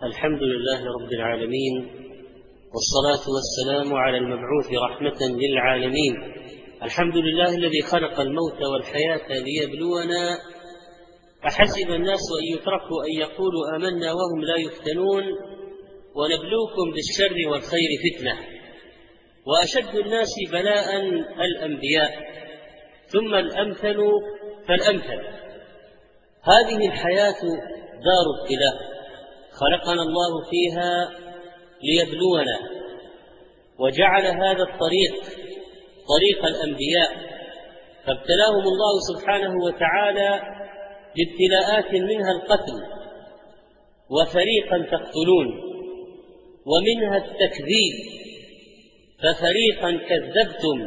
الحمد لله رب العالمين، والصلاة والسلام على المبعوث رحمة للعالمين. الحمد لله الذي خلق الموت والحياة ليبلونا، أحسب الناس أن يتركوا أن يقولوا آمنا وهم لا يفتنون، ونبلوكم بالشر والخير فتنة. وأشد الناس بلاء الأنبياء، ثم الأمثل فالأمثل. هذه الحياة دار ابتلاء خلقنا الله فيها ليبلونا، وجعل هذا الطريق طريق الأنبياء، فابتلاهم الله سبحانه وتعالى بابتلاءات منها القتل، وفريقا تقتلون، ومنها التكذيب ففريقا كذبتم،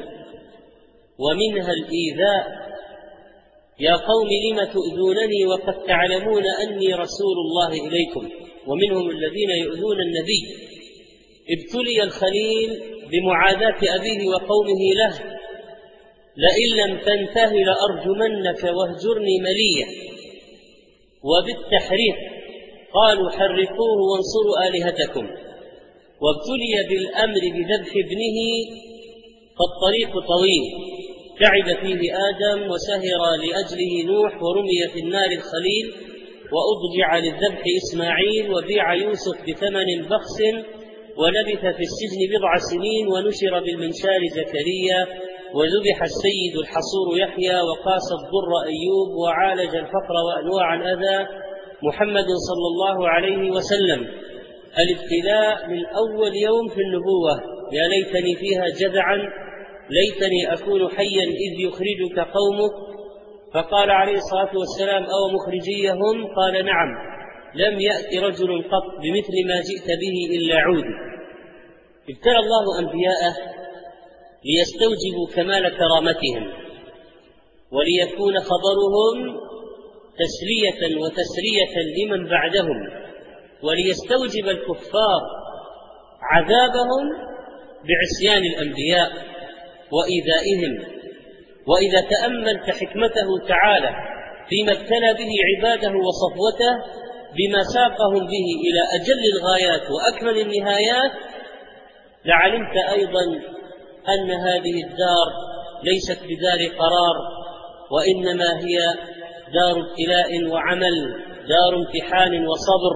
ومنها الإيذاء يا قوم لم تؤذونني وقد تعلمون أني رسول الله إليكم، ومنهم الذين يؤذون النبي. ابتلي الخليل بمعاداة أبيه وقومه له: لئن لم تنته لأرجمنك واهجرني مليا. وبالتحريق قالوا حرقوه وانصروا آلهتكم. وابتلي بالأمر بذبح ابنه، فالطريق طويل تعب فيه آدم وسهر لأجله نوح، ورمي في النار الخليل، وأضجع للذبح إسماعيل، وبيع يوسف بثمن بخس، ولبث في السجن 7 سنين، ونشر بالمنشار زكريا، وذبح السيد الحصور يحيى، وقاس الضر أيوب، وعالج الفقر وأنواع الأذى محمد صلى الله عليه وسلم. الابتلاء من أول يوم في النبوة: يا ليتني فيها جذعا، ليتني أكون حيا إذ يخرجك قومك. فقال عليه الصلاة والسلام: أو مخرجيهم؟ قال: نعم، لم يأت رجل قط بمثل ما جئت به إلا عودي. ابتلى الله أنبياءه ليستوجبوا كمال كرامتهم، وليكون خبرهم تسلية وتسرية لمن بعدهم، وليستوجب الكفار عذابهم بعصيان الأنبياء وإيذائهم. وإذا تأملت حكمته تعالى فيما ابتلى به عباده وصفوته بما ساقهم به إلى أجل الغايات وأكمل النهايات، لعلمت أيضا أن هذه الدار ليست بدار قرار، وإنما هي دار ابتلاء وعمل، دار امتحان وصبر.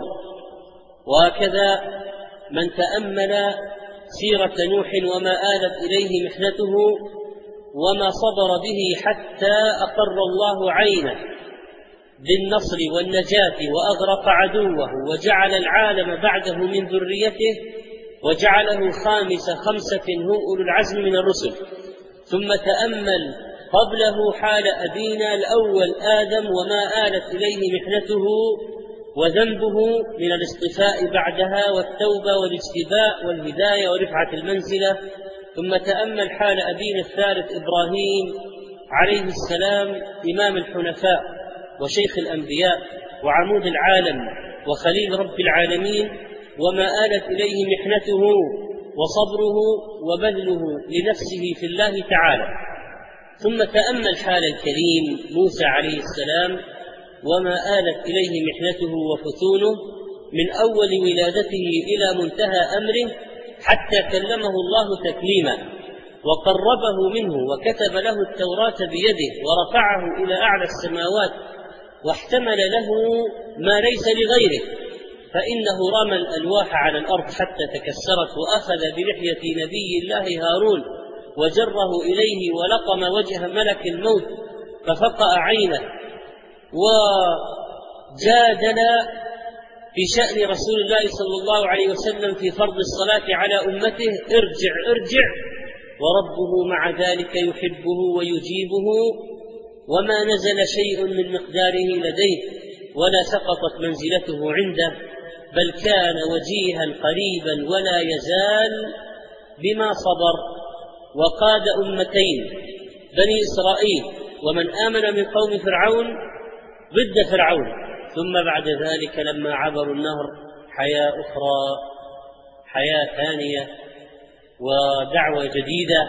وهكذا من تأمل سيرة نوح وما آلت إليه محنته وما صبر به حتى أقر الله عينه بالنصر والنجاة، وأغرق عدوه، وجعل العالم بعده من ذريته، وجعله خامس 5 هم أولو العزم من الرسل. ثم تأمل قبله حال أبينا الأول آدم وما آلت إليه محنته وذنبه من الاصطفاء بعدها، والتوبة والاجتباء والهداية ورفعة المنزلة. ثم تأمل حال أبينا الثالث إبراهيم عليه السلام، إمام الحنفاء وشيخ الأنبياء وعمود العالم وخليل رب العالمين، وما آلت إليه محنته وصبره وبذله لنفسه في الله تعالى. ثم تأمل حال الكريم موسى عليه السلام، وما آلت إليه محنته وفتونه من أول ولادته إلى منتهى أمره، حتى كلمه الله تكليما، وقربه منه، وكتب له التوراة بيده، ورفعه إلى أعلى السماوات، واحتمل له ما ليس لغيره، فإنه رمى الألواح على الأرض حتى تكسرت، وأخذ بلحية نبي الله هارون وجره إليه، ولقم وجه ملك الموت ففقأ عينه، وجادل في شأن رسول الله صلى الله عليه وسلم في فرض الصلاة على أمته: ارجع ارجع، وربه مع ذلك يحبه ويجيبه، وما نزل شيء من مقداره لديه، ولا سقطت منزلته عنده، بل كان وجيها قريبا ولا يزال بما صبر. وقاد أمتين: بني إسرائيل ومن آمن من قوم فرعون ضد فرعون، ثم بعد ذلك لما عبروا النهر حياة أخرى، حياة ثانية ودعوة جديدة،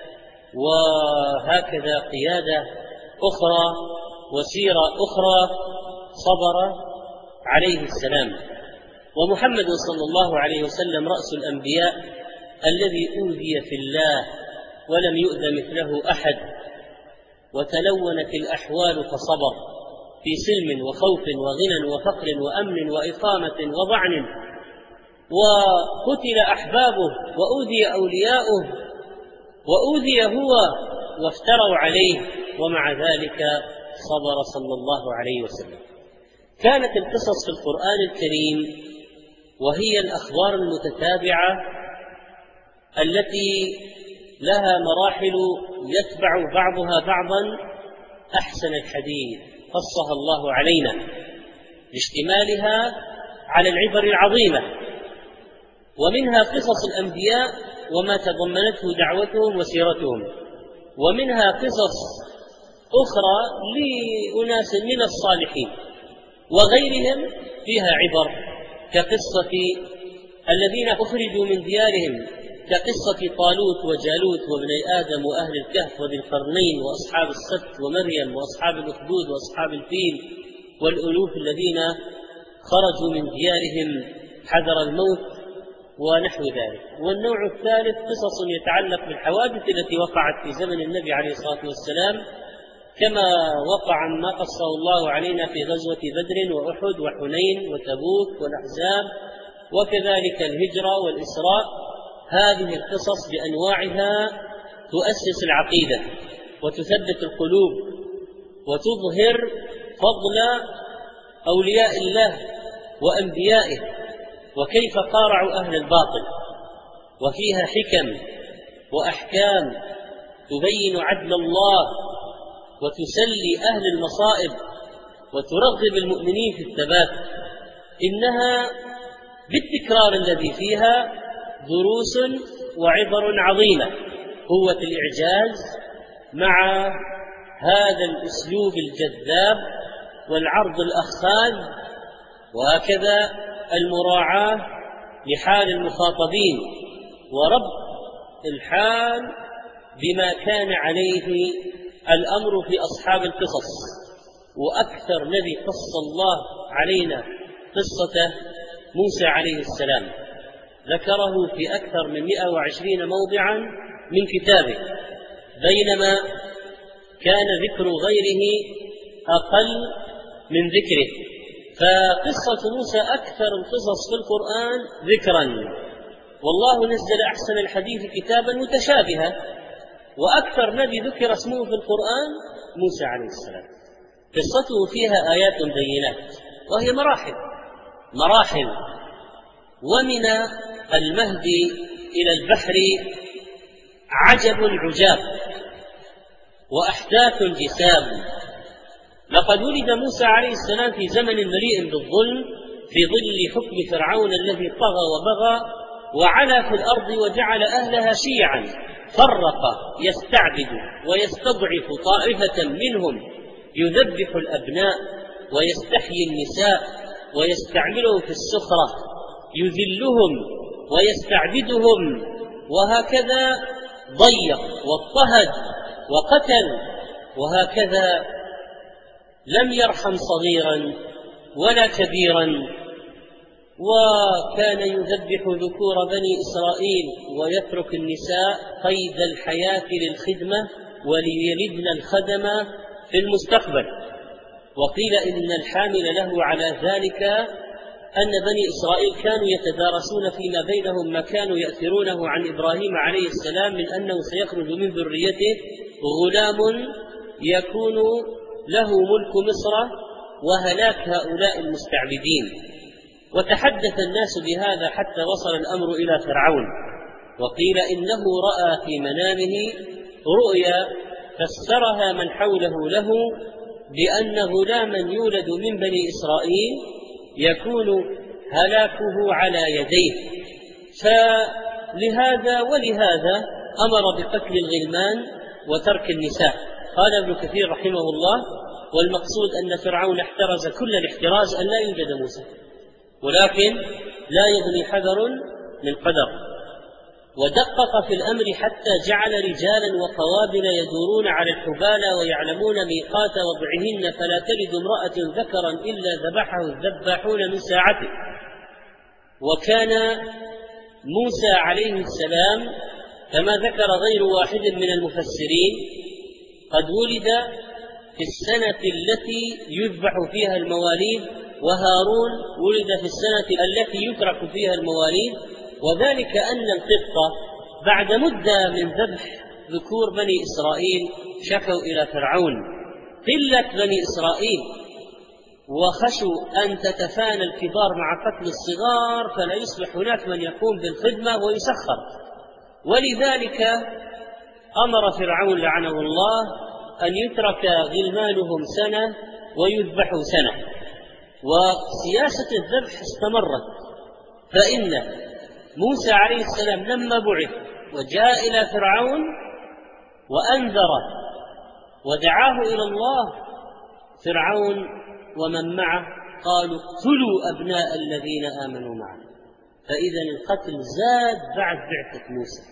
وهكذا قيادة أخرى وسيرة أخرى صبر عليه السلام. ومحمد صلى الله عليه وسلم رأس الأنبياء الذي أوذي في الله ولم يؤذ مثله أحد، وتلونت الأحوال فصبر في سلم وخوف وغنى وفقر وأمن وإقامة وضعن، وقتل أحبابه وأوذي أولياؤه وأوذي هو وافتروا عليه، ومع ذلك صبر صلى الله عليه وسلم. كانت القصص في القرآن الكريم وهي الأخبار المتتابعة التي لها مراحل يتبع بعضها بعضا أحسن الحديث قصها الله علينا لاشتمالها على العبر العظيمة، ومنها قصص الأنبياء وما تضمنته دعوتهم وسيرتهم، ومنها قصص أخرى لأناس من الصالحين وغيرهم فيها عبر، كقصة الذين أخرجوا من ديارهم، كقصة طالوت وجالوت وابني آدم وأهل الكهف وذي القرنين وأصحاب السبت ومريم وأصحاب الأخدود وأصحاب الفيل والألوف الذين خرجوا من ديارهم حذر الموت ونحو ذلك. والنوع الثالث قصص يتعلق بالحوادث التي وقعت في زمن النبي عليه الصلاة والسلام، كما وقع ما قصه الله علينا في غزوة بدر وأحد وحنين وتبوك والأحزاب، وكذلك الهجرة والإسراء. هذه القصص بأنواعها تؤسس العقيدة وتثبت القلوب وتظهر فضل أولياء الله وأنبيائه وكيف قارعوا أهل الباطل، وفيها حكم وأحكام تبين عدل الله وتسلي أهل المصائب وترغب المؤمنين في الثبات. إنها بالتكرار الذي فيها دروس وعبر عظيمة، قوة الإعجاز مع هذا الأسلوب الجذاب والعرض الأخاذ، وهكذا المراعاة لحال المخاطبين وربط الحال بما كان عليه الأمر في أصحاب القصص. وأكثر نبي قص الله علينا قصة موسى عليه السلام ذكره في أكثر من 120 موضعا من كتابه، بينما كان ذكر غيره أقل من ذكره. فقصة موسى أكثر القصص في القرآن ذكرا، والله نزل أحسن الحديث كتابا متشابها، وأكثر نبي ذكر اسمه في القرآن موسى عليه السلام. قصته فيها آيات بينات، وهي مراحل، ومن المهد إلى البحر عجب عجاب وأحداث جسام. لقد ولد موسى عليه السلام في زمن مليء بالظلم، في ظل حكم فرعون الذي طغى وبغى وعلا في الأرض وجعل أهلها شيعا، فرق يستعبد ويستضعف طائفة منهم، يذبح الأبناء ويستحيي النساء ويستعملهم في السخرة، يذلهم ويستعبدهم، وهكذا ضيق واضطهد وقتل، وهكذا لم يرحم صغيرا ولا كبيرا، وكان يذبح ذكور بني إسرائيل ويترك النساء قيد الحياة للخدمة وليلدن الخدم في المستقبل. وقيل إن الحامل له على ذلك أن بني إسرائيل كانوا يتدارسون فيما بينهم ما كانوا يأثرونه عن إبراهيم عليه السلام من أنه سيخرج من ذريته غلام يكون له ملك مصر وهلاك هؤلاء المستعبدين. وتحدث الناس بهذا حتى وصل الأمر إلى فرعون، وقيل إنه رأى في منامه رؤيا فسرها من حوله له بأن غلاما يولد من بني إسرائيل يكون هلاكه على يديه، فلهذا ولهذا أمر بقتل الغلمان وترك النساء. قال ابن كثير رحمه الله: والمقصود أن فرعون احترز كل الاحتراز أن لا يوجد موسى، ولكن لا يغني حذر من قدر، ودقق في الأمر حتى جعل رجالا وقوابل يدورون على الحبالى ويعلمون ميقات وضعهن، فلا تلد امرأة ذكرا إلا ذبحه الذباحون من ساعته. وكان موسى عليه السلام كما ذكر غير واحد من المفسرين قد ولد في السنة التي يذبح فيها المواليد، وهارون ولد في السنة التي يترك فيها المواليد، وذلك أن القبط بعد مدة من ذبح ذكور بني إسرائيل شكوا إلى فرعون قلة بني إسرائيل، وخشوا أن تتفانى الكبار مع قتل الصغار فلا يصبح هناك من يقوم بالخدمة ويسخر، ولذلك أمر فرعون لعنه الله أن يترك غلمانهم سنة ويذبحوا سنة، وسياسة الذبح استمرت. فإن موسى عليه السلام لما بعث وجاء إلى فرعون وأنذره ودعاه إلى الله، فرعون ومن معه قالوا اقتلوا أبناء الذين آمنوا معه، فإذا القتل زاد بعد بعثة موسى،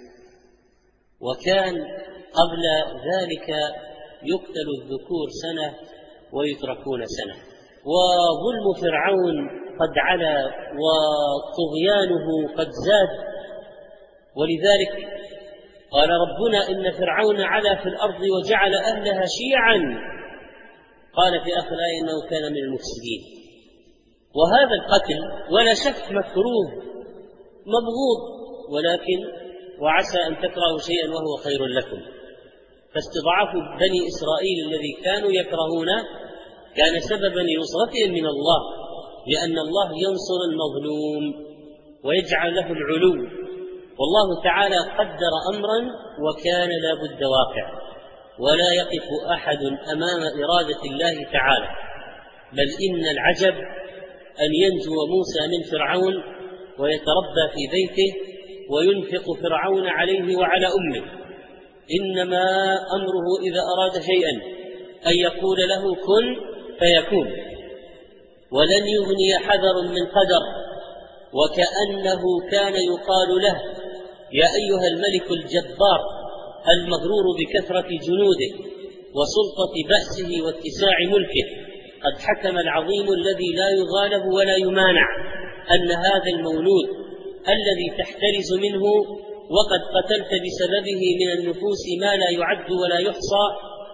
وكان قبل ذلك يقتل الذكور سنة ويتركون سنة. وظلم فرعون قد علا وطغيانه قد زاد، ولذلك قال ربنا إن فرعون علا في الأرض وجعل أهلها شيعا، قال في آخر الآية إنه كان من المفسدين. وهذا القتل ولا شك مكروه مبغوض، ولكن وعسى أن تكرهوا شيئا وهو خير لكم، فاستضعاف بني إسرائيل الذي كانوا يكرهونه كان سببا لنصرتهم من الله، لأن الله ينصر المظلوم ويجعل له العلو، والله تعالى قدر أمرا وكان لا بد واقع، ولا يقف أحد أمام إرادة الله تعالى، بل إن العجب أن ينجو موسى من فرعون ويتربى في بيته وينفق فرعون عليه وعلى أمه، إنما أمره إذا أراد شيئا أن يقول له كن فيكون، ولن يغني حذر من قدر، وكأنه كان يقال له يا أيها الملك الجبار المغرور بكثرة جنوده وسلطة بأسه واتساع ملكه، قد حكم العظيم الذي لا يغالب ولا يمانع أن هذا المولود الذي تحترز منه وقد قتلت بسببه من النفوس ما لا يعد ولا يحصى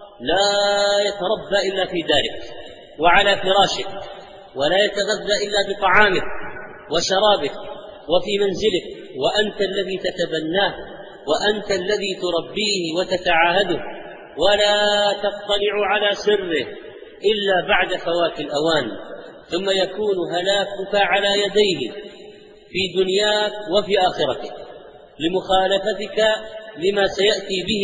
لا يتربى إلا في دارك وعلى فراشك، ولا يتغذى إلا بطعامك وشرابك وفي منزلك، وأنت الذي تتبناه وأنت الذي تربيه وتتعاهده، ولا تطلع على سره إلا بعد فوات الأوان، ثم يكون هلاكك على يديه في دنياك وفي آخرتك لمخالفتك لما سيأتي به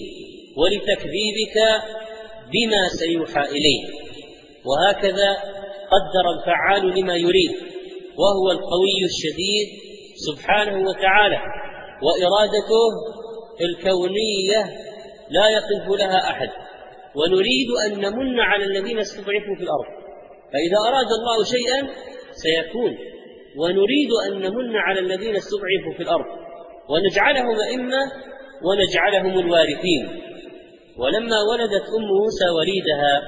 ولتكذيبك بما سيوحى إليه. وهكذا قدر الفعال لما يريد، وهو القوي الشديد سبحانه وتعالى، وإرادته الكونية لا يقف لها أحد. ونريد أن نمن على الذين استضعفوا في الأرض، فإذا أراد الله شيئا سيكون، ونريد أن نمن على الذين استضعفوا في الأرض ونجعلهم أئمة ونجعلهم الوارثين. ولما ولدت أم موسى وليدها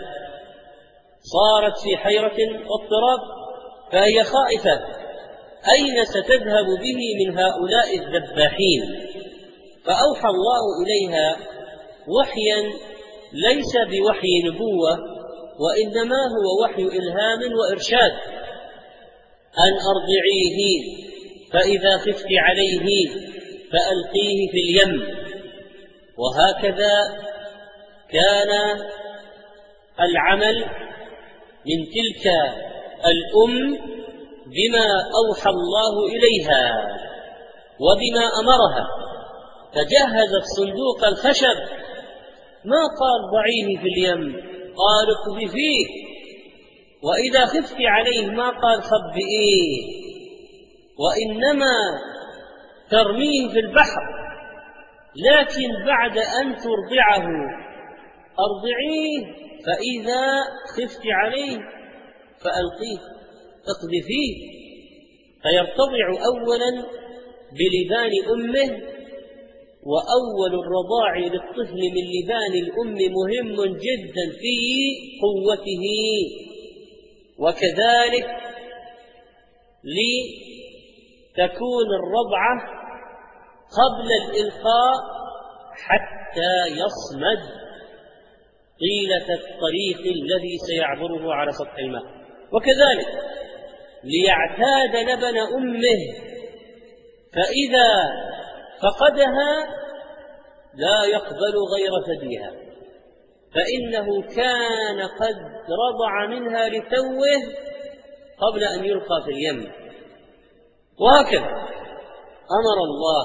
صارت في حيرة واضطراب، فهي خائفة أين ستذهب به من هؤلاء الذباحين، فأوحى الله إليها وحيا ليس بوحي نبوة، وإنما هو وحي إلهام وإرشاد، أن أرضعيه فإذا خفت عليه فألقيه في اليم. وهكذا كان العمل من تلك الأم بما أوحى الله إليها وبما أمرها، فجهزت صندوق الخشب، ما قال ضعيه في اليم، قال اقذفيه، وإذا خفت عليه ما قال خبئيه، وإنما ترميه في البحر، لكن بعد أن ترضعه أرضعيه، فإذا خفت عليه فألقيه اقذفيه، فيرتضع أولا بلبان أمه، وأول الرضاع للطفل من لبان الأم مهم جدا في قوته، تكون الرضعة قبل الإلقاء حتى يصمد طيلة الطريق الذي سيعبره على سطح الماء، وكذلك ليعتاد لبن أمه، فإذا فقدها لا يقبل غير ثديها، فإنه كان قد رضع منها لتوه قبل أن يلقى في اليم. وهكذا أمر الله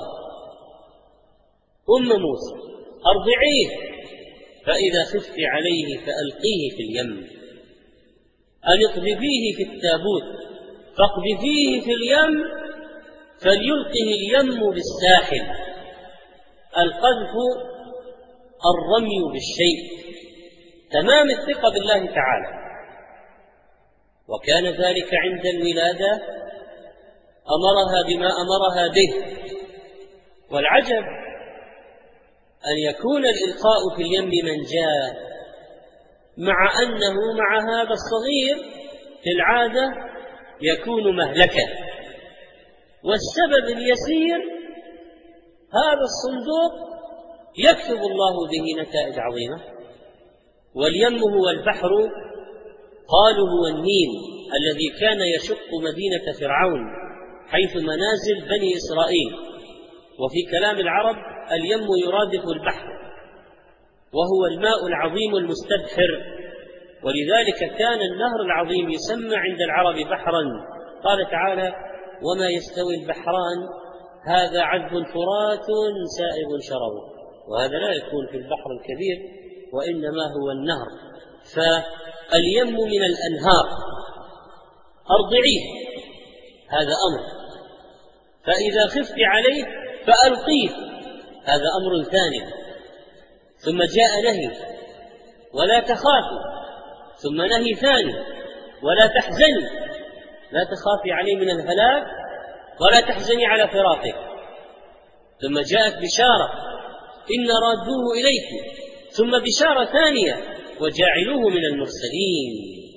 أم موسى: أرضعيه، فإذا خفت عليه فألقيه في اليم، أن اقذفيه في التابوت فاقذفيه في اليم فليلقه اليم بالساحل. القذف الرمي بالشيء، تمام الثقة بالله تعالى. وكان ذلك عند الولادة، أمرها بما أمرها به. والعجب أن يكون الإلقاء في اليم منجاة، مع أنه مع هذا الصغير في العادة يكون مهلكة. والسبب اليسير هذا الصندوق يكتب الله به نتائج عظيمة. واليم هو البحر، قالوا هو النيل الذي كان يشق مدينة فرعون حيث منازل بني إسرائيل. وفي كلام العرب اليم يرادف البحر، وهو الماء العظيم المستبحر، ولذلك كان النهر العظيم يسمى عند العرب بحرا. قال تعالى: وما يستوي البحران هذا عذب فرات سائغ شرابه. وهذا لا يكون في البحر الكبير، وإنما هو النهر. فاليم من الأنهار. أرضعيه، هذا أمر. فإذا خفت عليه فألقيه، هذا أمر ثاني. ثم جاء نهي: ولا تخافي، ثم نهي ثاني: ولا تحزني، لا تخافي عليه من الهلاك ولا تحزني على فراقه. ثم جاءت بشارة: إن رادوه إليك، ثم بشارة ثانية: وجاعلوه من المرسلين.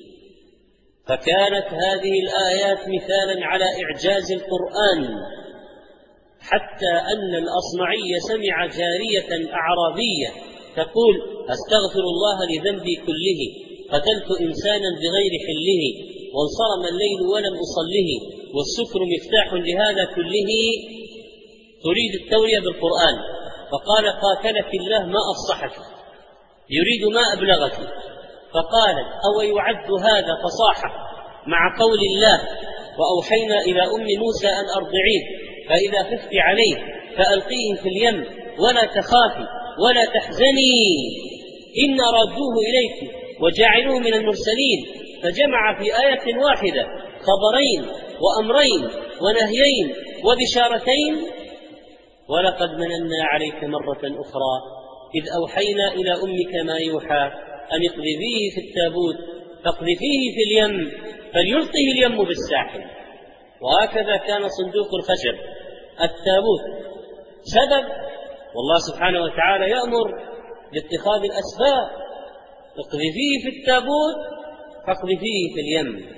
فكانت هذه الآيات مثالا على إعجاز القرآن، حتى أن الأصمعي سمع جارية أعرابية تقول: أستغفر الله لذنبي كله، قتلت إنسانا بغير حله، وانصرم الليل ولم أصله، والسكر مفتاح لهذا كله. تريد التورية بالقرآن، فقال: قاتلك الله ما أفصحك، يريد ما أبلغك. فقالت: أو يعد هذا فصاحة مع قول الله: وأوحينا إلى أم موسى أن أرضعيه، فإذا خفت عليه فألقيه في اليم ولا تخافي ولا تحزني إن رادوه إليك وجاعلوه من المرسلين. فجمع في آية واحدة خبرين وأمرين ونهيين وبشارتين. ولقد مننا عليك مرة أخرى إذ أوحينا إلى أمك ما يوحى أن اقذفيه في التابوت فاقذفيه في اليم فليلقه اليم بالساحل. وهكذا كان صندوق الخشب التابوت سبب، والله سبحانه وتعالى يأمر باتخاذ الأسباب: اقذفيه في التابوت فاقذفيه في اليم.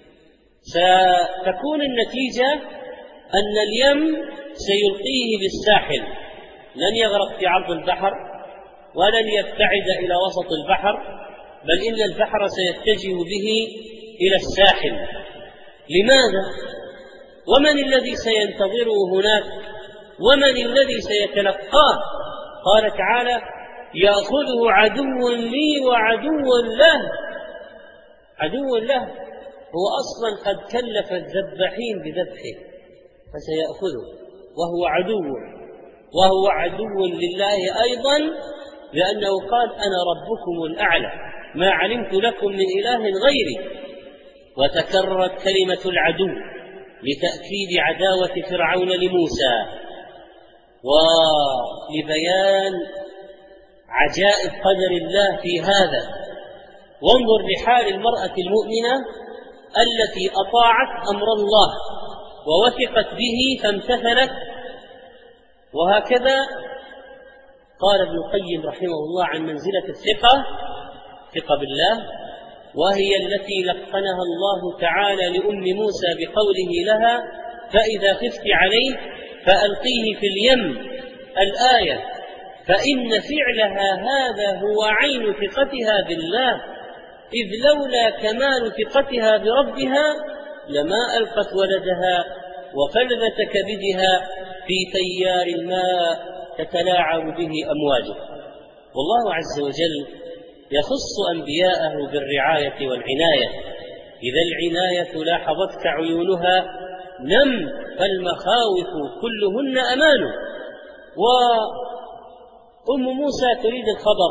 ستكون النتيجة أن اليم سيلقيه بالساحل، لن يغرق في عرض البحر ولن يبتعد إلى وسط البحر، بل إن البحر سيتجه به إلى الساحل. لماذا؟ ومن الذي سينتظره هناك؟ ومن الذي سيتلقاه؟ قال تعالى: يأخذه عدو لي وعدو له. عدو له هو أصلا قد كلف الذباحين بذبحه، فسيأخذه وهو عدو لله أيضا، لأنه قال: أنا ربكم الأعلى ما علمت لكم من إله غيري. وتكررت كلمة العدو لتأكيد عداوة فرعون لموسى ولبيان عجائب قدر الله في هذا. وانظر لحال المرأة المؤمنة التي أطاعت أمر الله ووثقت به فامتثلت. وهكذا قال ابن القيم رحمه الله عن منزلة الثقة بالله، وهي التي لقنها الله تعالى لأم موسى بقوله لها: فإذا خفت عليه فألقيه في اليم، الآية. فإن فعلها هذا هو عين ثقتها بالله، إذ لولا كمال ثقتها بربها لما ألقت ولدها وفلذة كبدها في تيار الماء تتلاعب به أمواجه. والله عز وجل يخص أنبياءه بالرعاية والعناية. إذا العناية لاحظتك عيونها نم، فالمخاوف كلهن أمان. وأم موسى تريد الخبر،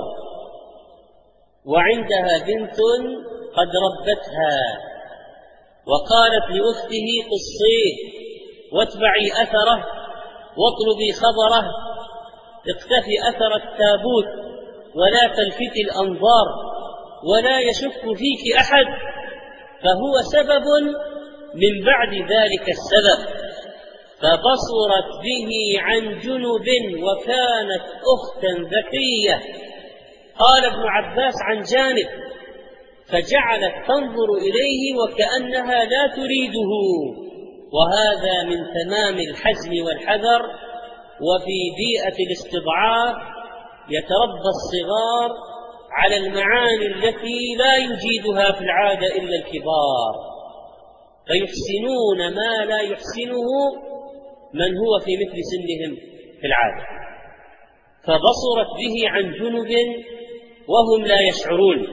وعندها بنت قد ربتها، وقالت لأخته قصيه واتبعي أثره واطلبي خبره، اقتفي أثر التابوت ولا تلفتي الأنظار ولا يشك فيك أحد، فهو سبب من بعد ذلك السبب. فبصرت به عن جنب وكانت أختا ذكية. قال ابن عباس عن جانب، فجعلت تنظر إليه وكأنها لا تريده، وهذا من تمام الحزم والحذر. وفي بيئة الاستضعاف يتربى الصغار على المعاني التي لا يجيدها في العادة إلا الكبار، فيحسنون ما لا يحسنه من هو في مثل سنهم في العادة. فبصرت به عن جنب وهم لا يشعرون،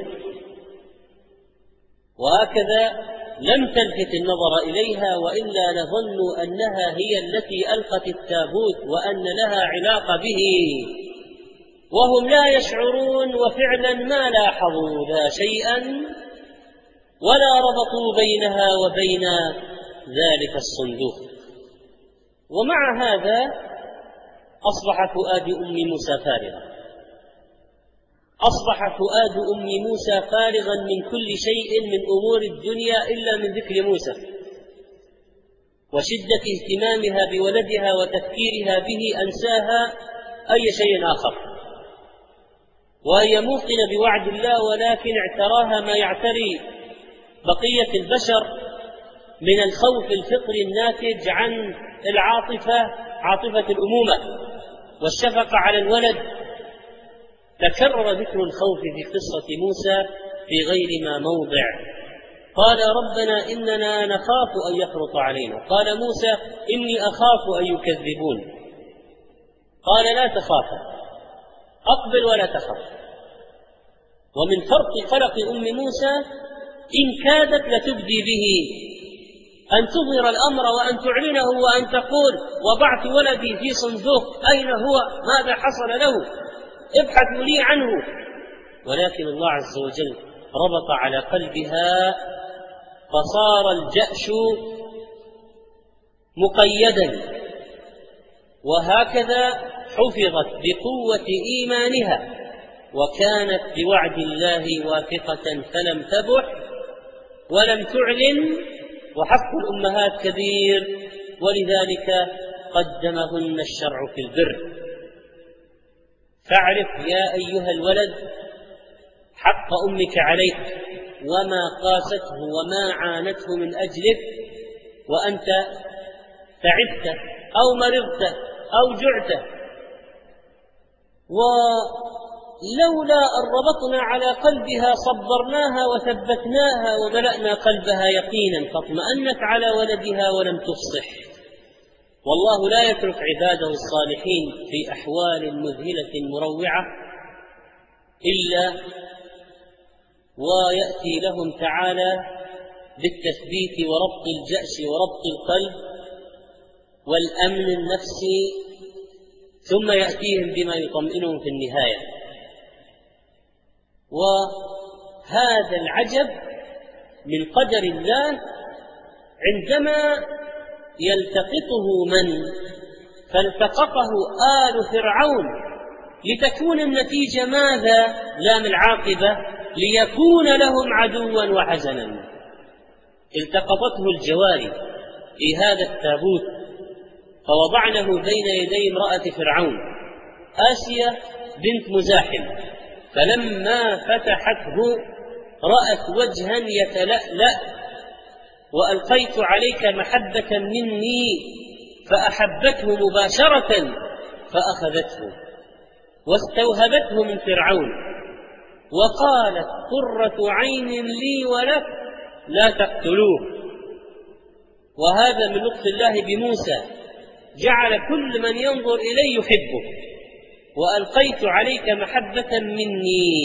وهكذا لم تلفت النظر إليها، وإلا لظنوا أنها هي التي ألقت التابوت وأن لها علاقة به، وهم لا يشعرون، وفعلا ما لاحظوا لا شيئا ولا ربطوا بينها وبين ذلك الصندوق. ومع هذا أصبح فؤاد أم موسى فارغا، أصبح فؤاد أم موسى فارغا من كل شيء من أمور الدنيا إلا من ذكر موسى، وشدة اهتمامها بولدها وتفكيرها به أنساها أي شيء آخر، وهي موقنة بوعد الله، ولكن اعتراها ما يعتري بقية البشر من الخوف الفطري الناتج عن العاطفة، عاطفة الأمومة والشفقة على الولد. تكرر ذكر الخوف في قصة موسى في غير ما موضع. قال ربنا إننا نخاف أن يفرط علينا، قال موسى إني أخاف أن يكذبون، قال لا تخافا، أقبل ولا تخف. ومن فرط قلق أم موسى إن كادت لتبدي به، أن تظهر الأمر وأن تعلنه وأن تقول وضعت ولدي في صندوق، أين هو؟ ماذا حصل له؟ ابحثوا لي عنه. ولكن الله عز وجل ربط على قلبها فصار الجأش مقيدا، وهكذا حفظت بقوة إيمانها، وكانت بوعد الله واثقة فلم تبح ولم تعلن. وحق الأمهات كبير، ولذلك قدمهن الشرع في البر. فاعرف يا أيها الولد حق أمك عليك وما قاسته وما عانته من أجلك، وأنت تعبت أو مرضت أو جعت. ولولا أن ربطنا على قلبها صبرناها وثبتناها وملأنا قلبها يقينا، فاطمأنت على ولدها ولم تفصح. والله لا يترك عباده الصالحين في أحوال مذهلة مروعة إلا ويأتي لهم تعالى بالتثبيت وربط الجأش وربط القلب والأمن النفسي، ثم يأتيهم بما يطمئنهم في النهاية. وهذا العجب من قدر الله عندما يلتقطه من فالتقطه آل فرعون لتكون النتيجة ماذا؟ لام العاقبة، ليكون لهم عدوا وحزنا. التقطته الجواري في هذا التابوت فوضعنه بين يدي امرأة فرعون آسيا بنت مزاحم، فلما فتحته رأت وجها يتلألأ وألقيت عليك محبة مني فأحبته مباشرة فأخذته واستوهبته من فرعون وقالت قرة عين لي ولك لا تقتلوه. وهذا من لطف الله بموسى، جعل كل من ينظر إليه يحبه. وألقيت عليك محبة مني،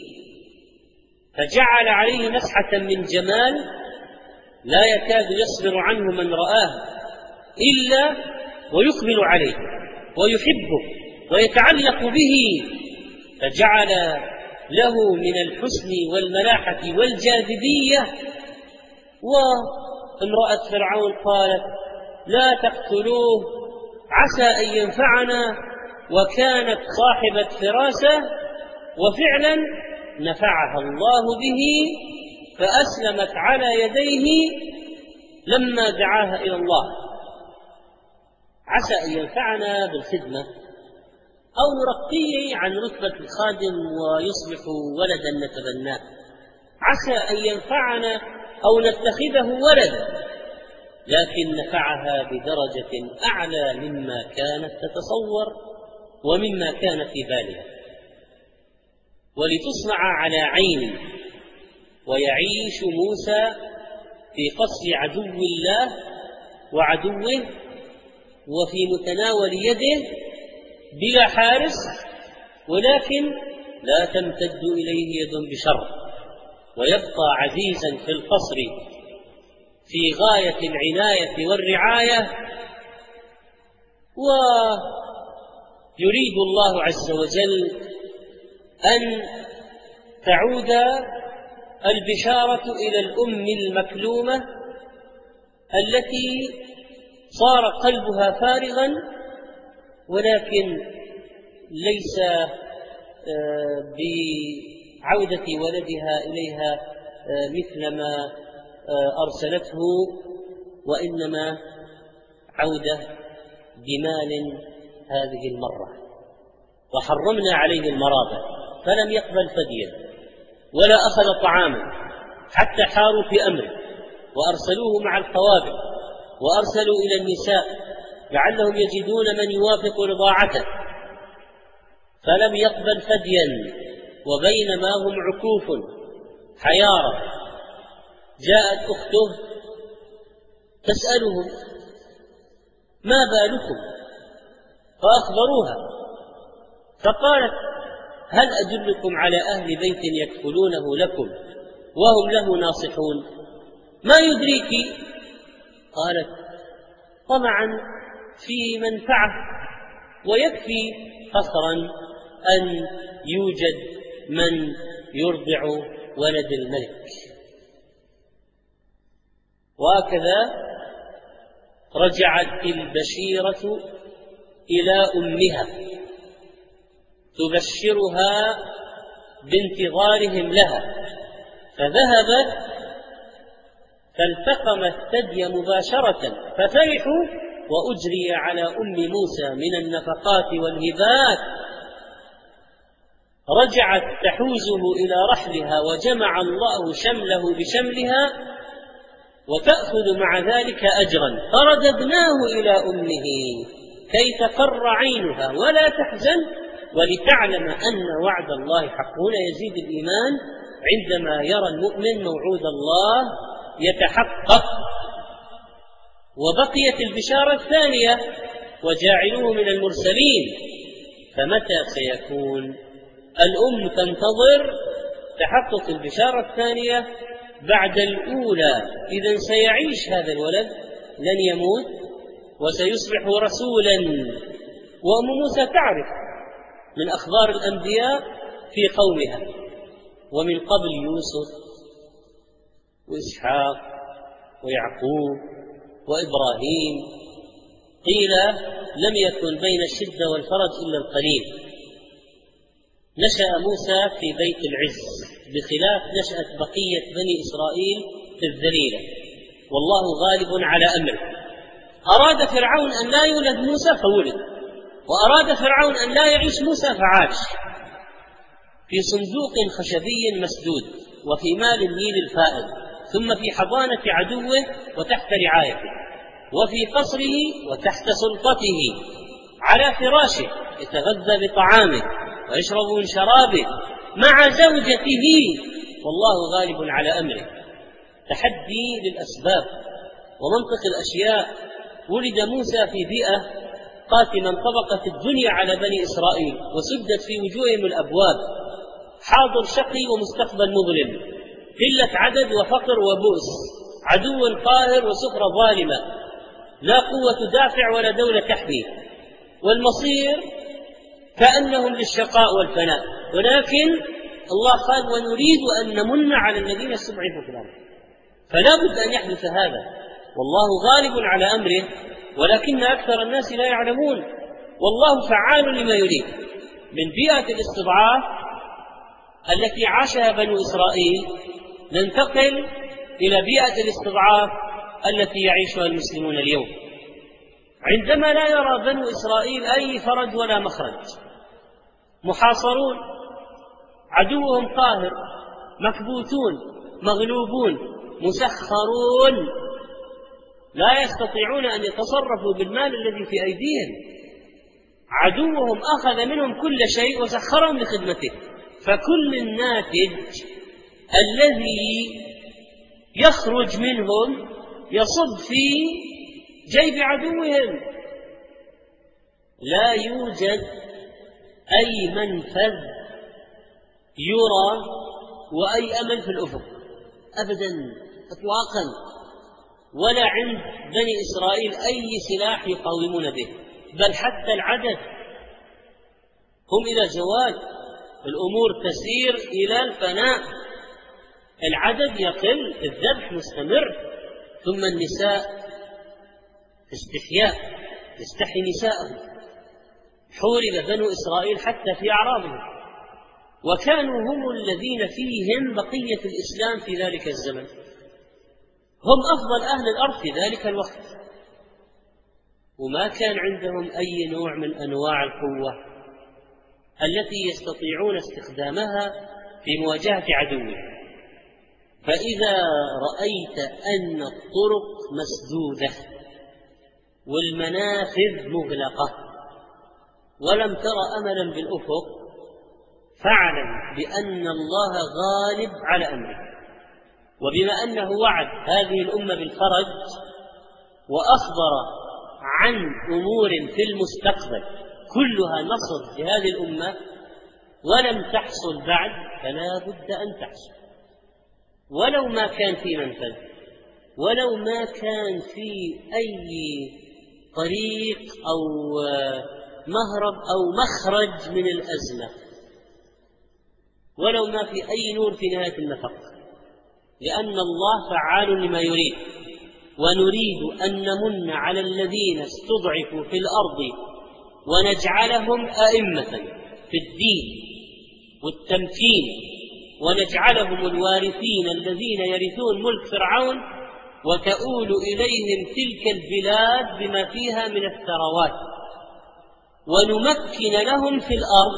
فجعل عليه مسحة من جمال لا يكاد يصبر عنه من رآه إلا ويقبل عليه ويحبه ويتعلق به، فجعل له من الحسن والملاحة والجاذبية. وامرأة فرعون قالت لا تقتلوه عسى أن ينفعنا، وكانت صاحبة فراسة، وفعلا نفعها الله به فأسلمت على يديه لما دعاها إلى الله. عسى أن ينفعنا بالخدمة أو نرقيه عن رتبة الخادم ويصبح ولدا نتبناه، عسى أن ينفعنا أو نتخذه ولدا، لكن نفعها بدرجة أعلى مما كانت تتصور ومما كان في بالها. ولتصنع على عيني ويعيش موسى في قصر عدو الله وعدوه وفي متناول يده بلا حارس، ولكن لا تمتد إليه يد بشر، ويبقى عزيزا في القصر في غاية العناية والرعاية. ويريد الله عز وجل أن تعود البشارة إلى الأم المكلومة التي صار قلبها فارغا، ولكن ليس بعودة ولدها إليها مثلما أرسلته، وإنما عودة بمال هذه المرة. وحرمنا عليه المراضع فلم يقبل فديا ولا أخذ طعاما حتى حاروا في أمره، وأرسلوه مع القوابل وأرسلوا إلى النساء لعلهم يجدون من يوافق رضاعته، فلم يقبل فديا. وبينما هم عكوف حيارى جاءت أخته تسألهم ما بالكم، فأخبروها، فقالت هل أدلكم على أهل بيت يكفلونه لكم وهم له ناصحون؟ ما يدريك؟ قالت طمعا في منفعة، ويكفي فخرا أن يوجد من يرضع ولد الملك. وهكذا رجعت البشيرة إلى أمها تبشرها بانتظارهم لها، فذهبت فالتقم الثدي مباشرة ففرحوا، وأجري على أم موسى من النفقات والهبات. رجعت تحوزه إلى رحلها وجمع الله شمله بشملها وتأخذ مع ذلك أجرا، فرددناه إلى أمه كي تقر عينها ولا تحزن ولتعلم أن وعد الله حق. هنا يزيد الإيمان عندما يرى المؤمن موعود الله يتحقق. وبقيت البشارة الثانية وجاعلوه من المرسلين، فمتى سيكون؟ الأم تنتظر تحقق البشارة الثانية بعد الأولى. إذن سيعيش هذا الولد، لن يموت، وسيصبح رسولا. وأم موسى تعرف من أخبار الأنبياء في قومها، ومن قبل يوسف وإسحاق ويعقوب وإبراهيم قيل لم يكن بين الشدة والفرج إلا القليل. نشأ موسى في بيت العز بخلاف نشأة بقية بني إسرائيل في الذليلة، والله غالب على أمره. أراد فرعون أن لا يولد موسى فولد، وأراد فرعون أن لا يعيش موسى فعاش في صندوق خشبي مسدود وفي مال النيل الفائض، ثم في حضانة عدوه وتحت رعايته، وفي قصره وتحت سلطته، على فراشه يتغذى بطعامه ويشرب من شرابه مع زوجته، والله غالب على أمره. تحدي للأسباب ومنطق الأشياء. ولد موسى في بيئة قاتما طبقت الدنيا على بني إسرائيل وسدت في وجوههم الأبواب، حاضر شقي ومستقبل مظلم، قلة عدد وفقر وبؤس، عدو قاهر وسخرة ظالمة، لا قوة دافع ولا دولة تحمي، والمصير كأنهم للشقاء والفناء. ولكن الله قال ونريد أن نمن على الذين استضعفوا في الأرض، فلا بد أن يحدث هذا، والله غالب على أمره ولكن أكثر الناس لا يعلمون، والله فعال لما يريد. من بيئة الاستضعاف التي عاشها بنو إسرائيل ننتقل إلى بيئة الاستضعاف التي يعيشها المسلمون اليوم، عندما لا يرى بنو إسرائيل أي فرج ولا مخرج، محاصرون، عدوهم قاهر، مكبوتون، مغلوبون، مسخرون، لا يستطيعون أن يتصرفوا بالمال الذي في أيديهم، عدوهم أخذ منهم كل شيء وسخرهم لخدمته، فكل الناتج الذي يخرج منهم يصب في جيب عدوهم، لا يوجد أي منفذ يرى وأي أمل في الأفق أبدا إطلاقا، ولا عند بني إسرائيل أي سلاح يقاومون به، بل حتى العدد هم إلى زوال، الأمور تسير إلى الفناء، العدد يقل، الذبح مستمر. ثم النساء استحياء، يستحي نساءهم، حورب بنو إسرائيل حتى في أعراضهم، وكانوا هم الذين فيهم بقية الإسلام في ذلك الزمن، هم أفضل أهل الأرض في ذلك الوقت، وما كان عندهم أي نوع من أنواع القوة التي يستطيعون استخدامها في مواجهة عدوهم. فإذا رأيت أن الطرق مسدودة والمنافذ مغلقة ولم تر أملا بالأفق، فاعلم بأن الله غالب على أمره، وبما أنه وعد هذه الأمة بالفرج وأخبر عن أمور في المستقبل كلها نصر لهذه الأمة ولم تحصل بعد، فلا بد أن تحصل، ولو ما كان في منفذ، ولو ما كان في أي طريق أو مهرب أو مخرج من الأزمة، ولو ما في أي نور في نهاية النفق، لأن الله فعال لما يريد. ونريد أن نمن على الذين استضعفوا في الأرض ونجعلهم أئمة في الدين والتمكين، ونجعلهم الوارثين الذين يرثون ملك فرعون، وتؤول إليهم تلك البلاد بما فيها من الثروات، ونمكن لهم في الأرض،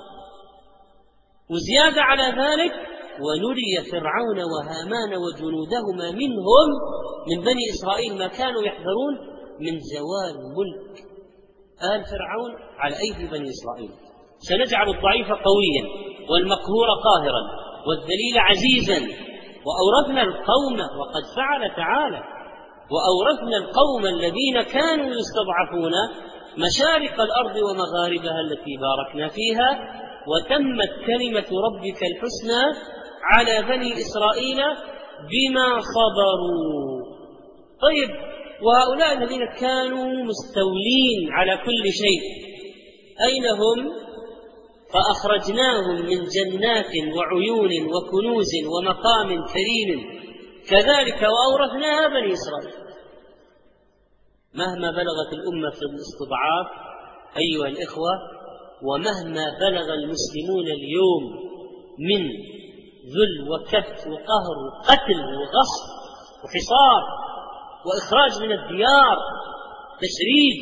وزيادة على ذلك ونري فرعون وهامان وجنودهما منهم من بني إسرائيل ما كانوا يحذرون من زوال ملك آل فرعون على أيدي بني إسرائيل. سنجعل الضعيف قويا والمقهور قاهرا والذليل عزيزا، وأورثنا القوم، وقد فعل تعالى، وأورثنا القوم الذين كانوا يستضعفون مشارق الأرض ومغاربها التي باركنا فيها، وتمت كلمة ربك الحسنى على بني إسرائيل بما صبروا. طيب، وهؤلاء الذين كانوا مستولين على كل شيء أين هم؟ فأخرجناهم من جنات وعيون وكنوز ومقام كريم كذلك وأورثناها بني إسرائيل. مهما بلغت الأمة في الاستضعاف أيها الإخوة، ومهما بلغ المسلمون اليوم من ذل وكف وقهر وقتل وغصب وحصار وإخراج من الديار، تشريد،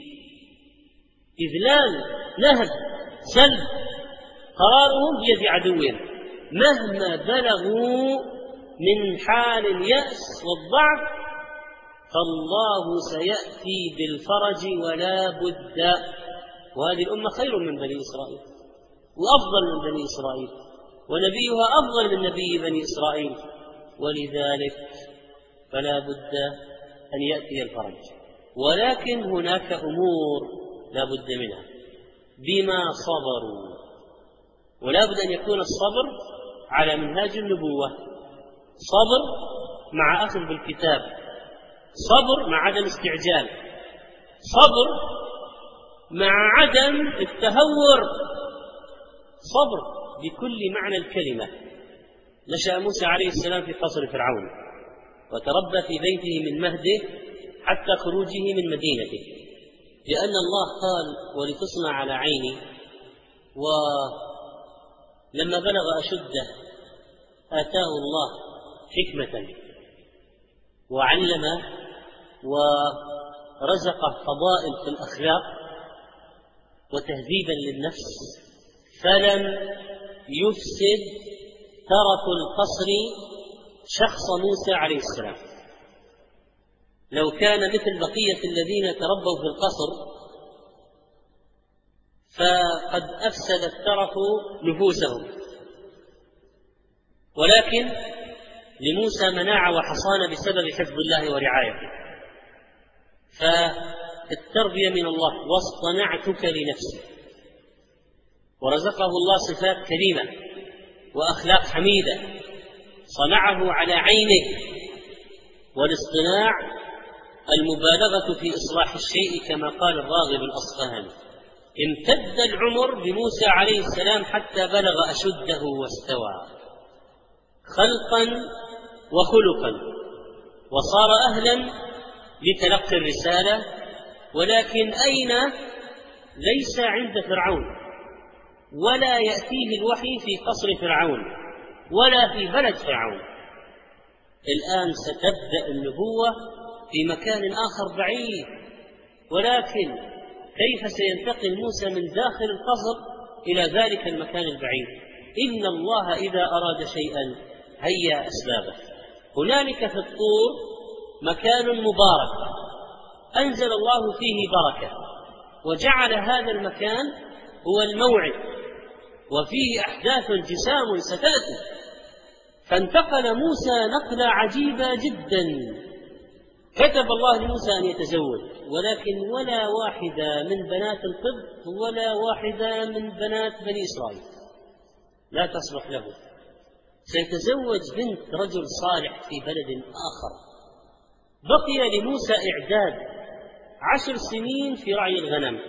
إذلال، نهب، سلب، قرارهم بيد عدوهم، مهما بلغوا من حال اليأس والضعف فالله سيأتي بالفرج ولا بد. وهذه الأمة خير من بني إسرائيل وأفضل من بني إسرائيل، ونبيها أفضل من نبي بني إسرائيل، ولذلك فلا بد أن يأتي الفرج. ولكن هناك أمور لا بد منها بما صبروا، ولا بد أن يكون الصبر على منهاج النبوة، صبر مع أخذ بالكتاب، صبر مع عدم استعجال، صبر مع عدم التهور، صبر بكل معنى الكلمة. نشأ موسى عليه السلام في قصر فرعون، وتربى في بيته من مهده حتى خروجه من مدينته، لأن الله قال ولتصنع على عيني. ولما بلغ أشده آتاه الله حكمة وعلمه ورزقه فضائل في الأخلاق وتهذيبا للنفس، فلم يفسد ترف القصر شخص موسى عليه السلام. لو كان مثل بقية الذين تربوا في القصر فقد أفسد الترف نفوسهم، ولكن لموسى مناعة وحصانة بسبب حفظ الله ورعايته. فالتربية من الله، واصطنعتك لنفسي، ورزقه الله صفات كريمة وأخلاق حميدة صنعه على عينه. والاصطناع المبالغة في إصلاح الشيء كما قال الراغب الأصفهاني. امتد العمر بموسى عليه السلام حتى بلغ أشده واستوى خلقا وخلقا، وصار أهلا لتلقي الرسالة. ولكن أين؟ ليس عند فرعون، ولا يأتيه الوحي في قصر فرعون ولا في بلد فرعون. الآن ستبدأ النبوة في مكان آخر بعيد، ولكن كيف سينتقل موسى من داخل القصر إلى ذلك المكان البعيد؟ إن الله إذا أراد شيئا هيأ أسبابه. هنالك في الطور مكان مبارك أنزل الله فيه بركة، وجعل هذا المكان هو الموعد، وفيه أحداث جسام ستأتي. فانتقل موسى نقلة عجيبة جدا. كتب الله لموسى أن يتزوج، ولكن ولا واحدة من بنات القبط ولا واحدة من بنات بني إسرائيل لا تصلح له. سيتزوج بنت رجل صالح في بلد آخر. بقي لموسى إعداد 10 سنين في رعي الغنم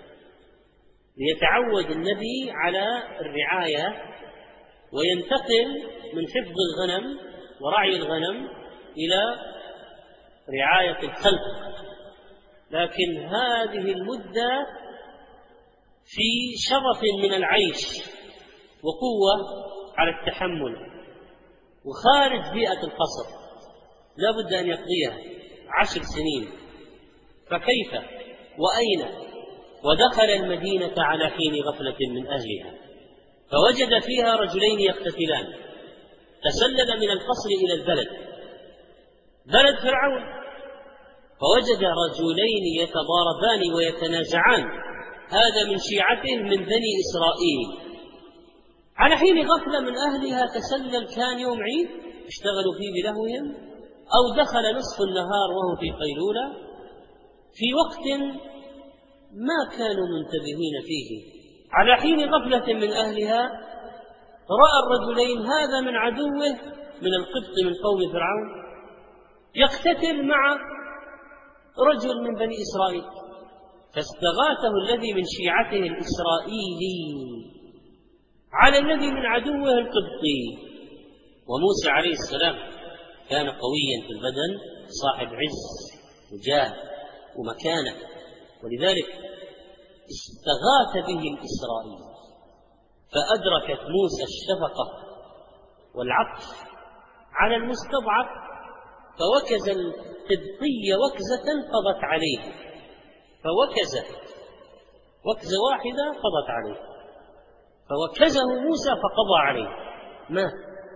ليتعود النبي على الرعاية، وينتقل من حفظ الغنم ورعي الغنم إلى رعاية الخلق. لكن هذه المدة في شرف من العيش وقوة على التحمل، وخارج بيئة القصر لا بد أن يقضيها 10 سنين. فكيف وأين؟ ودخل المدينة على حين غفلة من أهلها، فوجد فيها رجلين يقتتلان. تسلل من القصر إلى البلد، بلد فرعون، فوجد رجلين يتضاربان ويتنازعان، هذا من شيعته من بني إسرائيل. على حين غفلة من أهلها تسلل، كان يوم عيد اشتغلوا فيه بلهوهم، أو دخل نصف النهار وهو في قيلولة في وقت ما كانوا منتبهين فيه. على حين غفلة من أهلها رأى الرجلين هذا من عدوه من القبط من قوم فرعون يقتتل مع رجل من بني إسرائيل، فاستغاثه الذي من شيعته الإسرائيلي على الذي من عدوه القبطي. وموسى عليه السلام كان قويا في البدن، صاحب عز وجاه ومكانة، ولذلك استغاث به الإسرائيلي. فأدركت موسى الشفقة والعطف على المستضعف، فوكز القبطي وكزة قضت عليه، فوكزت وكزة واحدة قضت عليه، فوكزه موسى فقضى عليه، مات.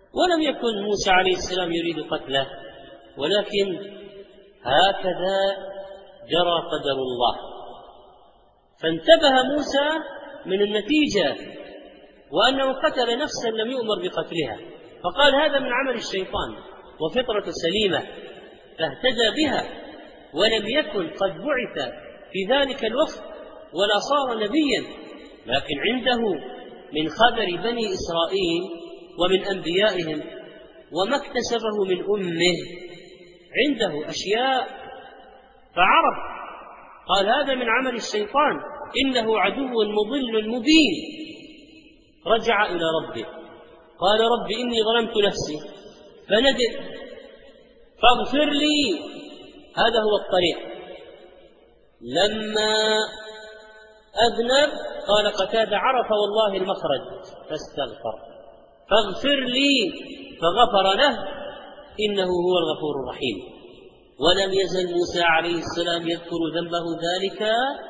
ولم يكن موسى عليه السلام يريد قتله، ولكن هكذا جرى قدر الله. فانتبه موسى من النتيجة، وأنه قتل نفسا لم يؤمر بقتلها، فقال هذا من عمل الشيطان وفطرة سليمة، فاهتدى بها، ولم يكن قد بعث في ذلك الوقت ولا صار نبيا، لكن عنده من خبر بني إسرائيل ومن أنبيائهم وما اكتسبه من أمه عنده أشياء، فعرف، قال هذا من عمل الشيطان إنه عدو مضل مبين. رجع إلى ربه قال رب إني ظلمت نفسي فندم فاغفر لي. هذا هو الطريق. لما أذنب قال قتادة عرف والله المخرج فاستغفر فاغفر لي فغفر له إنه هو الغفور الرحيم. ولم يزل موسى عليه السلام يذكر ذنبه ذلك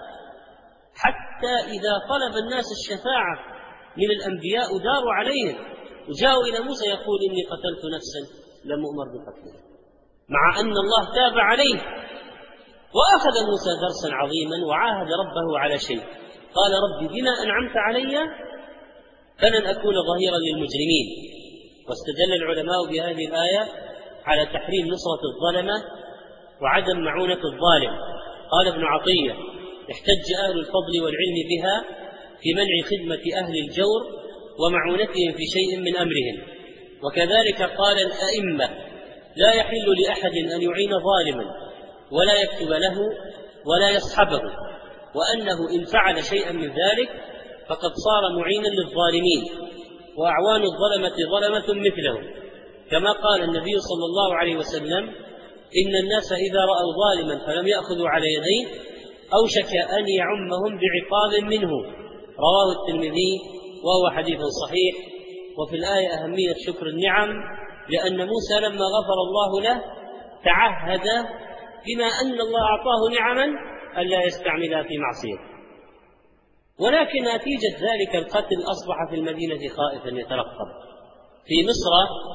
حتى إذا طلب الناس الشفاعة من الأنبياء داروا عليهم وجاءوا إلى موسى يقول إني قتلت نفسا لم أؤمر بقتلها، مع أن الله تاب عليه. وأخذ موسى درسا عظيما وعاهد ربه على شيء، قال رب بما أنعمت علي فلن أكون ظهيرا للمجرمين. واستدل العلماء بهذه الآية على تحريم نصرة الظلمة وعدم معونة الظالم. قال ابن عطية احتج أهل الفضل والعلم بها في منع خدمة أهل الجور ومعونتهم في شيء من أمرهم. وكذلك قال الأئمة لا يحل لأحد أن يعين ظالما ولا يكتب له ولا يصحبه، وأنه إن فعل شيئا من ذلك فقد صار معينا للظالمين، وأعوان الظلمة ظلمة مثلهم، كما قال النبي صلى الله عليه وسلم إن الناس إذا رأوا ظالما فلم يأخذوا على يديه أوشك أن يعمهم بعقاب منه. رواه الترمذي وهو حديث صحيح. وفي الآية أهمية شكر النعم، لأن موسى لما غفر الله له تعهد بما أن الله أعطاه نعما ألا يستعملها في معصيته. ولكن نتيجة ذلك القتل أصبح في المدينة خائفا يترقب في مصر،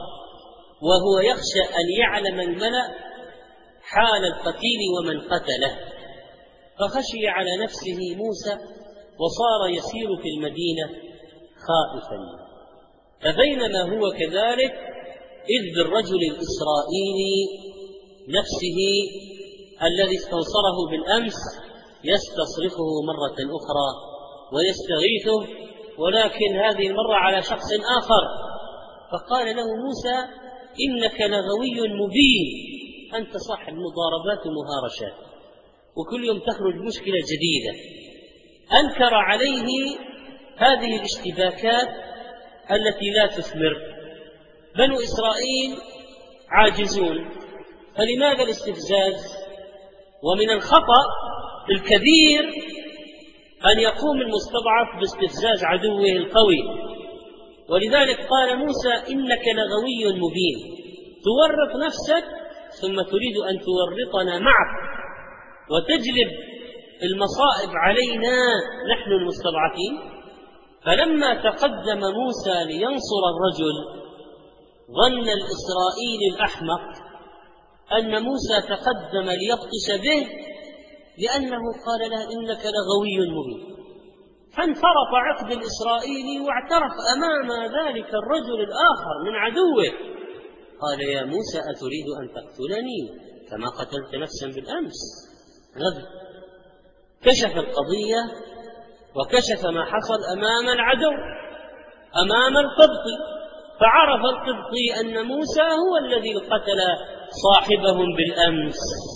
وهو يخشى أن يعلم الملأ حال القتيل ومن قتله، فخشي على نفسه موسى وصار يسير في المدينة خائفا. فبينما هو كذلك إذ بالرجل الإسرائيلي نفسه الذي استنصره بالأمس يستصرخه مرة أخرى ويستغيثه، ولكن هذه المرة على شخص آخر، فقال له موسى إنك لغوي مبين، أنت صاحب مضاربات ومهارشات وكل يوم تخرج مشكلة جديدة. أنكر عليه هذه الاشتباكات التي لا تثمر. بنو إسرائيل عاجزون، فلماذا الاستفزاز؟ ومن الخطأ الكبير أن يقوم المستضعف باستفزاز عدوه القوي. ولذلك قال موسى إنك لغوي مبين، تورط نفسك ثم تريد أن تورطنا معك وتجلب المصائب علينا نحن المستضعفين. فلما تقدم موسى لينصر الرجل ظن الإسرائيلي الأحمق أن موسى تقدم ليبطش به لأنه قال له إنك لغوي مبين، فانفرط عقد الإسرائيلي واعترف أمام ذلك الرجل الآخر من عدوه، قال يا موسى أتريد أن تقتلني كما قتلت نفسا بالأمس؟ غضب، كشف القضية وكشف ما حصل أمام العدو أمام القبطي، فعرف القبطي أن موسى هو الذي قتل صاحبهم بالأمس.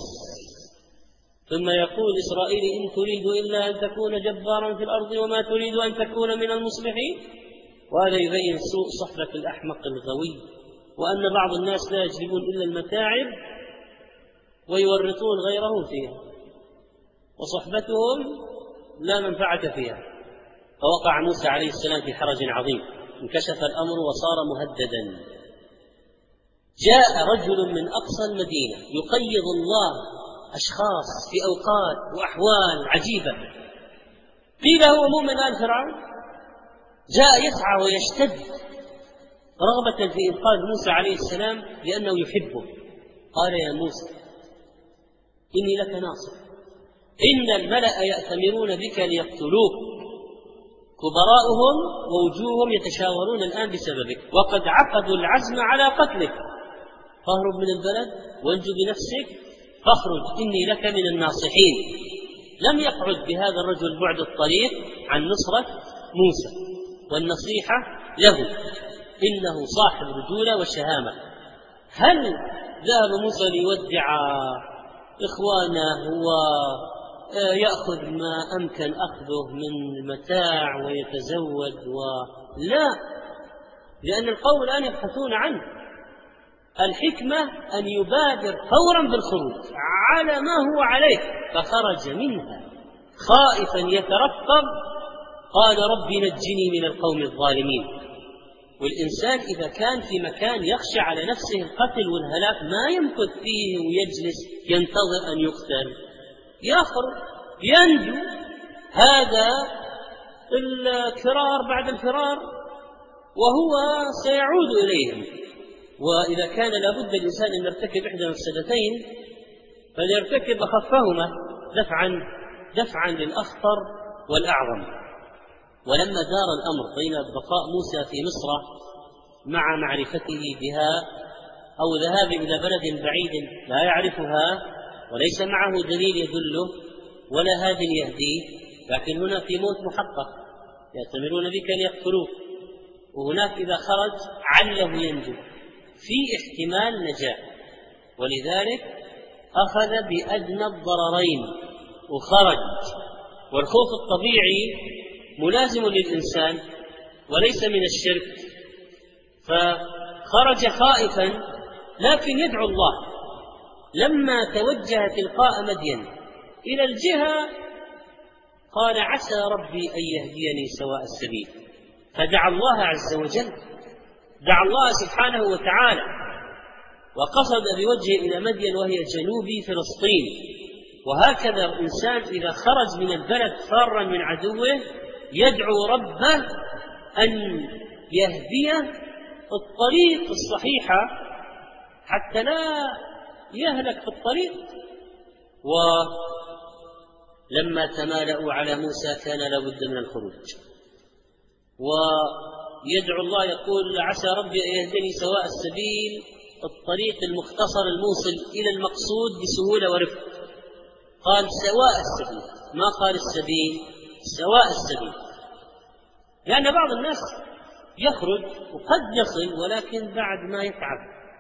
ثم يقول إسرائيل إن تريد إلا أن تكون جبارا في الأرض وما تريد أن تكون من المصلحين. وهذا يبين سوء صحبة الأحمق الغوي، وأن بعض الناس لا يجلبون إلا المتاعب ويورطون غيرهم فيها، وصحبتهم لا منفعة فيها. فوقع موسى عليه السلام في حرج عظيم، انكشف الأمر وصار مهددا. جاء رجل من أقصى المدينة يقيض الله أشخاص في أوقات وأحوال عجيبة، قيل هو مؤمن آل فرعون، جاء يسعى ويشتد رغبة في إنقاذ موسى عليه السلام لأنه يحبه. قال: يا موسى إني لك ناصح، إن الملأ يأتمرون بك ليقتلوك، كبراؤهم ووجوههم يتشاورون الآن بسببك، وقد عقدوا العزم على قتلك، فاهرب من البلد وانجو بنفسك فاخرج إني لك من الناصحين. لم يقعد بهذا الرجل بعد الطريق عن نصرة موسى والنصيحة له، إنه صاحب رجولة وشهامة. هل ذهب موسى ليودع إخوانه ويأخذ ما أمكن أخذه من المتاع ويتزود لا، لأن القوم الآن يبحثون عنه. الحكمة أن يبادر فورا بالخروج على ما هو عليه، فخرج منها خائفا يترقب، قال: ربي نجني من القوم الظالمين. والإنسان إذا كان في مكان يخشى على نفسه القتل والهلاك ما يمكث فيه ويجلس ينتظر أن يقتل، يخرج ينجو. هذا الفرار بعد الفرار وهو سيعود إليهم. وإذا كان لابد الإنسان أن يرتكب إحدى مفسدتين فليرتكب أخفهما دفعا للأخطر والأعظم. ولما دار الأمر بين بقاء موسى في مصر مع معرفته بها أو ذهاب إلى بلد بعيد لا يعرفها وليس معه دليل يدله ولا هاد يهديه، لكن هنا في موت محقق، يأتمرون بك ليقتلوك، وهناك إذا خرج عله ينجو، في احتمال نجاة، ولذلك أخذ بأدنى الضررين وخرج. والخوف الطبيعي ملازم للإنسان وليس من الشرك، فخرج خائفا لكن يدعو الله. لما توجه تلقاء مدين إلى الجهة قال: عسى ربي أن يهديني سواء السبيل، فدعا الله عز وجل، دعا الله سبحانه وتعالى، وقصد بوجهه إلى مدين وهي جنوب فلسطين. وهكذا الإنسان إذا خرج من البلد فارا من عدوه يدعو ربه أن يهديه الطريق الصحيحة حتى لا يهلك في الطريق. ولما تمالأوا على موسى كان لابد من الخروج، ويدعو الله يقول: عسى ربي أن يهدني سواء السبيل، الطريق المختصر الموصل إلى المقصود بسهولة ورفق. قال سواء السبيل، ما قال السبيل، سواء السبيل، لأن بعض الناس يخرج وقد يصل ولكن بعد ما يتعب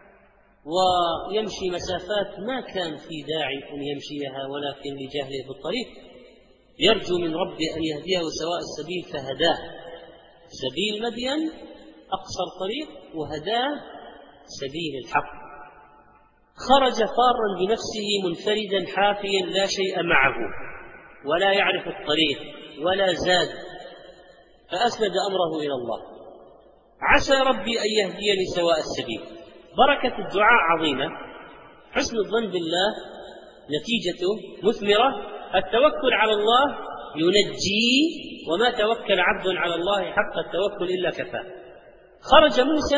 ويمشي مسافات ما كان في داعي أن يمشيها ولكن لجهله بالطريق، يرجو من ربي أن يهديه سواء السبيل فهداه. سبيل مدين أقصر طريق وهداه سبيل الحق. خرج فارا بنفسه منفردا حافيا لا شيء معه ولا يعرف الطريق ولا زاد، فأسند أمره إلى الله. عسى ربي أن يهديني سواء السبيل. بركة الدعاء عظيمة، حسن الظن بالله نتيجته مثمرة، التوكل على الله ينجي، وما توكل عبد على الله حق التوكل إلا كفاه. خرج موسى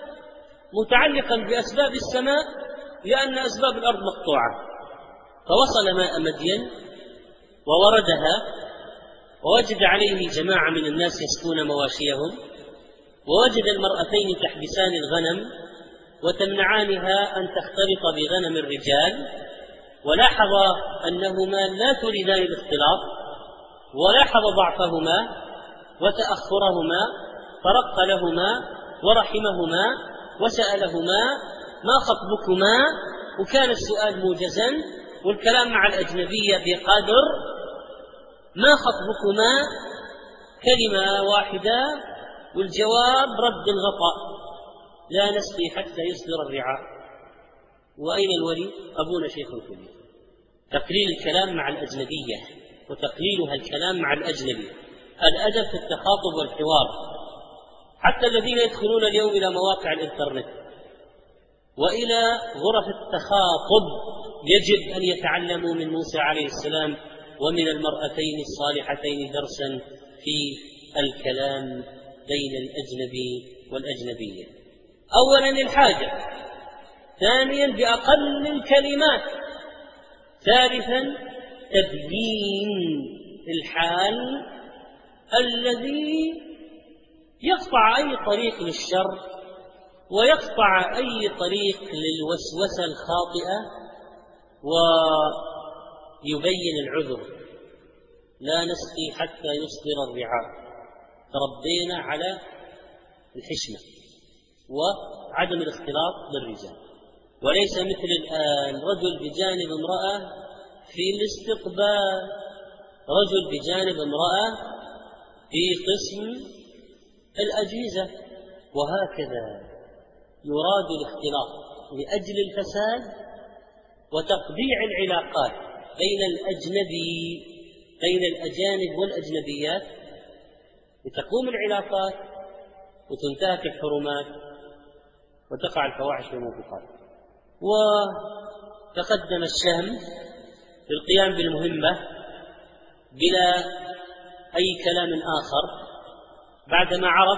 متعلقا بأسباب السماء لأن أسباب الأرض مقطوعة، فوصل ماء مدين ووردها ووجد عليه جماعة من الناس يسقون مواشيهم، ووجد المرأتين تحبسان الغنم وتمنعانها أن تختلط بغنم الرجال، ولاحظ أنهما لا تريدان الاختلاط، ولاحظ ضعفهما وتأخرهما، فرق لهما ورحمهما وسألهما: ما خطبكما؟ وكان السؤال موجزا والكلام مع الأجنبية بقدر ما خطبكما، كلمة واحدة والجواب رد الغطاء: لا نسقي حتى يصدر الرعاء. وأين الولي؟ أبونا شيخ كبير. تقليل الكلام مع الأجنبية وتقليلها الكلام مع الأجنبي، الأدب في التخاطب والحوار. حتى الذين يدخلون اليوم إلى مواقع الإنترنت وإلى غرف التخاطب يجب أن يتعلموا من موسى عليه السلام ومن المرأتين الصالحتين درسا في الكلام بين الأجنبي والأجنبية. أولا الحاجة، ثانيا بأقل الكلمات، ثالثا تبيين الحال الذي يقطع أي طريق للشر ويقطع أي طريق للوسوسة الخاطئة ويبين العذر. لا نسقي حتى يصدر الرعاء، تربينا على الحشمة وعدم الاختلاط بالرجال، وليس مثل الآن رجل بجانب امرأة في الاستقبال، رجل بجانب امرأة في قسم الأجهزة، وهكذا يراد الاختلاط لأجل الفساد وتقطيع العلاقات بين الأجانب والأجنبيات، لتقوم العلاقات وتنتهك الحرمات وتقع الفواحش والموبقات. وتقدم الشهم في القيام بالمهمة بلا أي كلام آخر بعدما عرف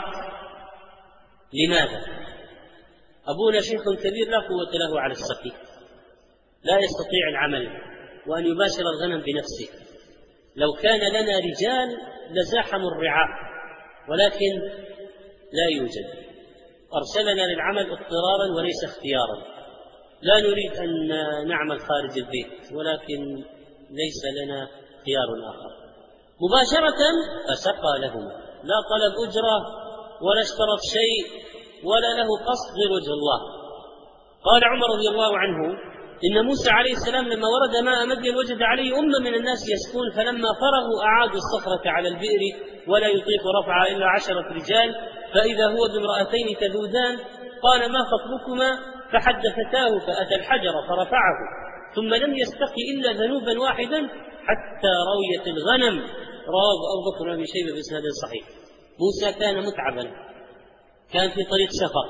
لماذا. أبونا شيخ كبير لا قوة له على السقي، لا يستطيع العمل وأن يباشر الغنم بنفسه. لو كان لنا رجال لزاحموا الرعاء، ولكن لا يوجد. أرسلنا للعمل اضطرارا وليس اختيارا. لا نريد أن نعمل خارج البيت، ولكن ليس لنا خيار آخر. مباشرة فسقى لهم، لا طلب أجرة ولا اشترط شيء ولا له قصد غير وجه الله. قال عمر رضي الله عنه: إن موسى عليه السلام لما ورد ماء مدين وجد عليه أمة من الناس يسكون، فلما فرغوا أعادوا الصخرة على البئر ولا يطيق رفعها إلا 10 رجال، فإذا هو بامرأتين تذودان، قال: ما خطبكما؟ فحدثتاه، فأتى الحجر فرفعه، ثم لم يستقي إلا ذنوبا واحدا حتى رويت الغنم. رواه أبو بكر وأبي شيبة بإسناد صحيح. موسى كان متعبا، كان في طريق سفر،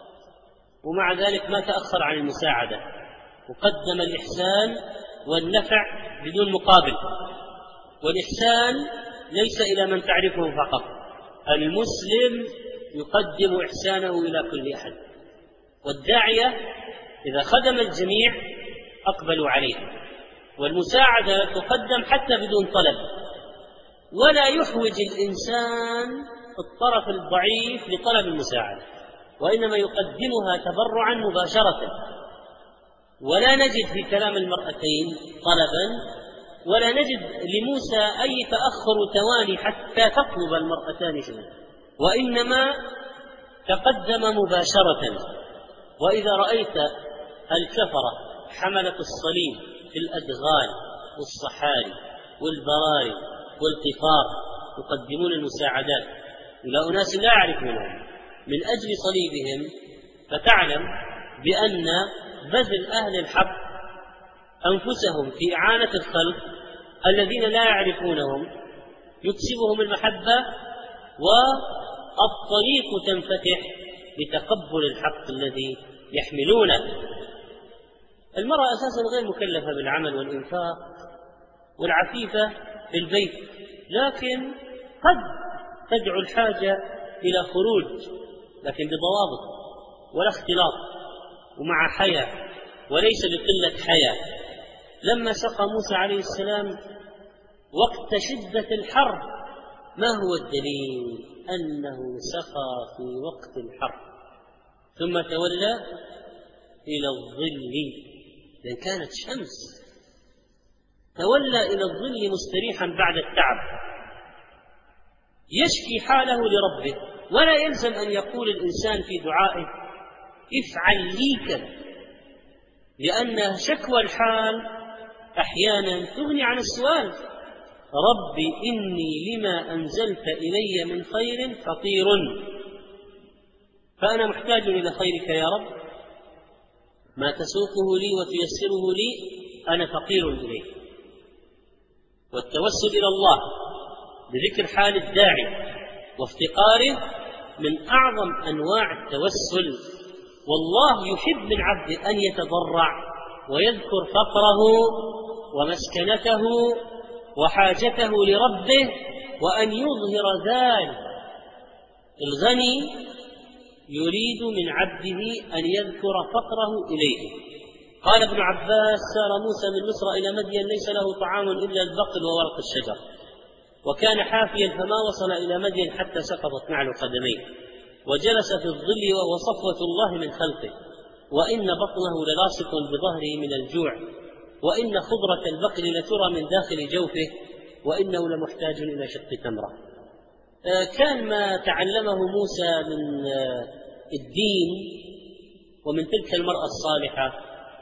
ومع ذلك ما تأخر عن المساعدة، وقدم الإحسان والنفع بدون مقابل. والإحسان ليس إلى من تعرفه فقط، المسلم يقدم إحسانه إلى كل أحد، والداعية إذا خدم الجميع أقبلوا عليه. والمساعدة تقدم حتى بدون طلب، ولا يحوج الإنسان الطرف الضعيف لطلب المساعدة، وإنما يقدمها تبرعا مباشرة. ولا نجد في كلام المرأتين طلبا، ولا نجد لموسى أي تأخر تواني حتى تطلب المرأتان شيئا، وإنما تقدم مباشرة. وإذا رأيت الكفرة حملة الصليب في الأدغال والصحاري والبراري والقفار يقدمون المساعدات إلى أناس لا يعرفونهم من أجل صليبهم، فتعلم بأن بذل أهل الحق أنفسهم في إعانة الخلق الذين لا يعرفونهم يكسبهم المحبة، والطريق تنفتح لتقبل الحق الذي يحملونه. المرأة أساسا غير مكلفة بالعمل والإنفاق، والعفيفة في البيت، لكن قد تدعو الحاجة إلى خروج، لكن بضوابط ولا اختلاط، ومع حياة وليس بقلة حياة. لما سقى موسى عليه السلام وقت شدة الحر، ما هو الدليل؟ أنه سقى في وقت الحر ثم تولى إلى الظل، لأن كانت شمس، تولى إلى الظل مستريحا بعد التعب، يشكي حاله لربه. ولا يلزم أن يقول الإنسان في دعائه افعل لي كذا، لأن شكوى الحال أحيانا تغني عن السؤال: ربي إني لما أنزلت إلي من خير فقير، فأنا محتاج إلى خيرك يا رب، ما تسوقه لي وتيسره لي أنا فقير إليه. والتوسل إلى الله بذكر حال الداعي وافتقاره من أعظم أنواع التوسل، والله يحب من عبده أن يتضرع ويذكر فقره ومسكنته وحاجته لربه، وأن يظهر ذلك. الغني يريد من عبده أن يذكر فقره إليه. قال ابن عباس: سار موسى من مصر إلى مدين ليس له طعام إلا البقل وورق الشجر، وكان حافيا فما وصل إلى مدين حتى سقطت نعل قدميه، وجلس في الظل وهو صفوة الله من خلقه، وإن بطنه للاصق بظهره من الجوع، وإن خضرة البقل لترى من داخل جوفه، وإنه لمحتاج إلى شق تمرة. كان ما تعلمه موسى من الدين ومن تلك المرأة الصالحة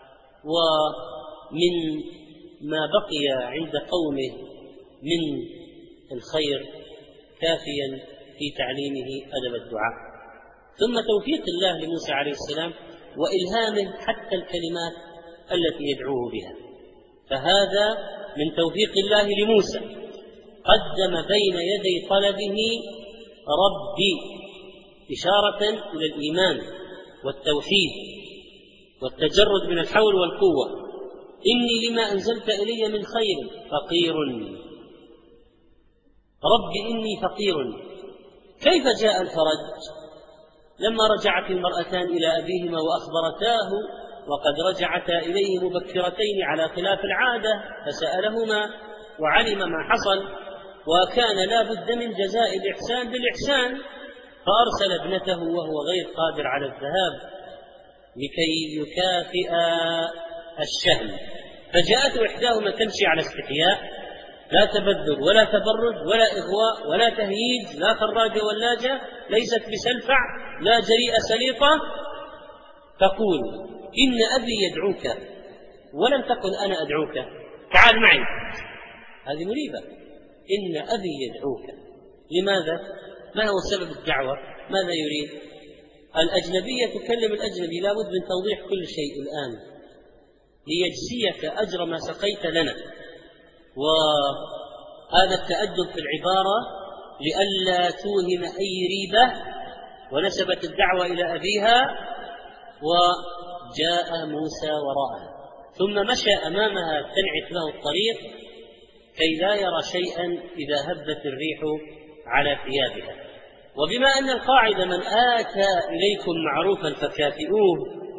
ومن ما بقي عند قومه من الخير كافيا في تعليمه أدب الدعاء. ثم توفيق الله لموسى عليه السلام وإلهامه حتى الكلمات التي يدعوه بها، فهذا من توفيق الله لموسى. قدم بين يدي طلبه ربي إشارة إلى الإيمان والتوحيد والتجرد من الحول والقوة. إني لما أنزلت إلي من خير فقير، رب إني فقير. كيف جاء الفرج؟ لما رجعت المرأتان إلى أبيهما وأخبرتاه، وقد رجعتا إليه مبكرتين على خلاف العادة، فسألهما وعلم ما حصل، وكان لا بد من جزاء الإحسان بالإحسان، فأرسل ابنته وهو غير قادر على الذهاب لكي يكافئ الشهم. فجاءته إحداهما تمشي على استحياء، لا تبذر ولا تبرج ولا إغواء ولا تهييج، لا خراجة ولاجة، ليست بسلفع لا جريئة سليطة، تقول: إن أبي يدعوك، ولم تقل أنا أدعوك، تعال معي. هذه مريبة. إن أبي يدعوك. لماذا؟ ما هو سبب الدعوة؟ ماذا يريد؟ الأجنبية تكلم الأجنبي، لا بد من توضيح كل شيء الآن ليجزيك أجر ما سقيت لنا. وهذا التأدب في العبارة لئلا توهم أي ريبة. ونسبت الدعوة إلى أبيها، وجاء موسى وراءها، ثم مشى أمامها تنعت له الطريق كي لا يرى شيئا إذا هبت الريح على ثيابها. وبما أن القاعدة: من آتى إليكم معروفا فكافئوه،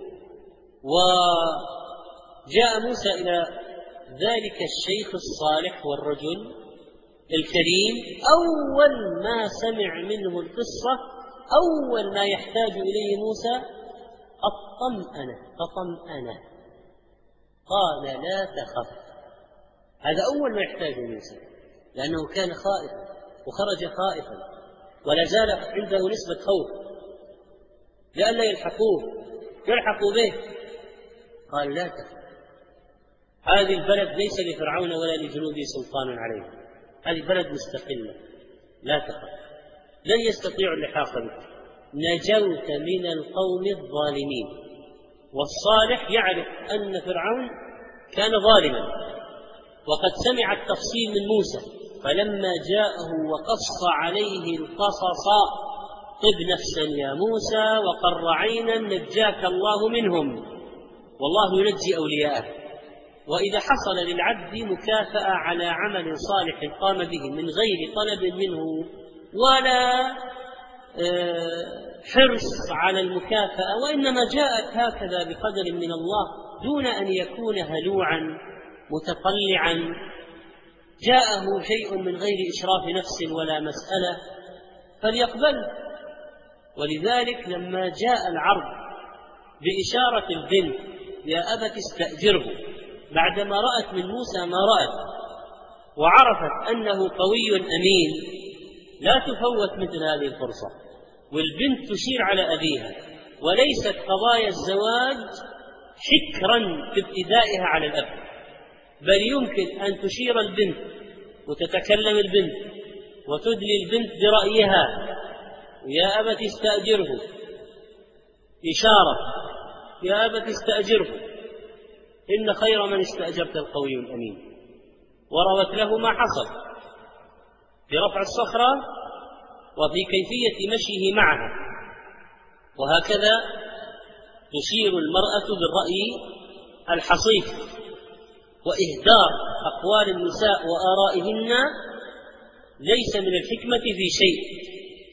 وجاء موسى إلى ذلك الشيخ الصالح والرجل الكريم، أول ما سمع منه القصة، أول ما يحتاج إليه موسى الطمأنة، فطمأنه قال: لا تخف. هذا أول ما يحتاج موسى، لأنه كان خائفا وخرج خائفا ولا زال عنده نسبة خوف لئلا يلحقوا به. قال: لا تخف، هذه البلد ليس لفرعون ولا لجنوده سلطان عليه، هذه بلد مستقلة، لا تخف، لن يستطيعوا اللحاق بك، نجوت من القوم الظالمين. والصالح يعرف أن فرعون كان ظالما، وقد سمع التفصيل من موسى، فلما جاءه وقص عليه القصص: طب نفسا يا موسى وقر عينا نجاك الله منهم، والله ينجي أولياءه. وإذا حصل للعبد مكافأة على عمل صالح قام به من غير طلب منه ولا حرص على المكافأة، وإنما جاءت هكذا بقدر من الله دون أن يكون هلوعا متطلعا، جاءه شيء من غير إشراف نفس ولا مسألة، فليقبل. ولذلك لما جاء العرض بإشارة البنت: يا أبت استأجره، بعدما رأت من موسى ما رأت وعرفت أنه قوي أمين، لا تفوت مثل هذه الفرصة. والبنت تشير على أبيها، وليست قضايا الزواج حكرا في ابتدائها على الأب، بل يمكن أن تشير البنت وتتكلم البنت وتدلي البنت برأيها: يا أبت استأجره، إشارة: يا أبت استأجره، إن خير من استأجرت القوي الأمين. وروت له ما حصل برفع الصخرة وفي كيفية مشيه معها. وهكذا تشير المرأة بالرأي الحصيف وإهدار أقوال النساء وآرائهن ليس من الحكمة في شيء،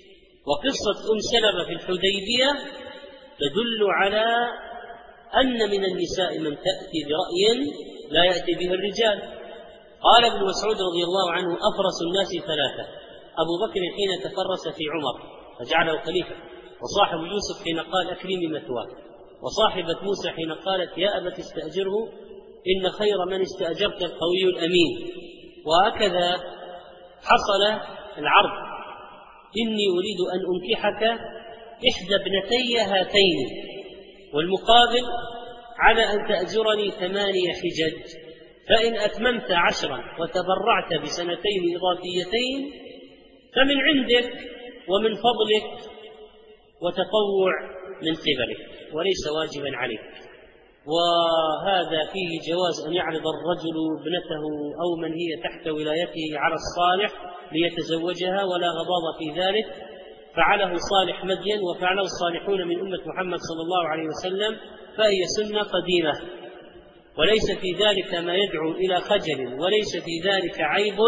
وقصة سلمة في الحديبية تدل على أن من النساء من تأتي برأي لا يأتي به الرجال. قال ابن مسعود رضي الله عنه: أفرس الناس ثلاثة: أبو بكر حين تفرس في عمر فجعله خليفة، وصاحب يوسف حين قال أكرمي مثواه، وصاحبة موسى حين قالت يا أبت استأجره إن خير من استأجرت القوي الأمين. وهكذا حصل العرض: إني أريد أن أنكحك إحدى ابنتي هاتين، والمقابل على أن تأجرني 8 حجج، فإن أتممت 10 وتبرعت ب2 إضافيتين فمن عندك ومن فضلك وتطوع من قبلك وليس واجبا عليك. وهذا فيه جواز أن يعرض الرجل ابنته أو من هي تحت ولايته على الصالح ليتزوجها ولا غضاض في ذلك، فعله صالح مدين وفعله الصالحون من أمة محمد صلى الله عليه وسلم، فهي سنة قديمة وليس في ذلك ما يدعو إلى خجل وليس في ذلك عيب.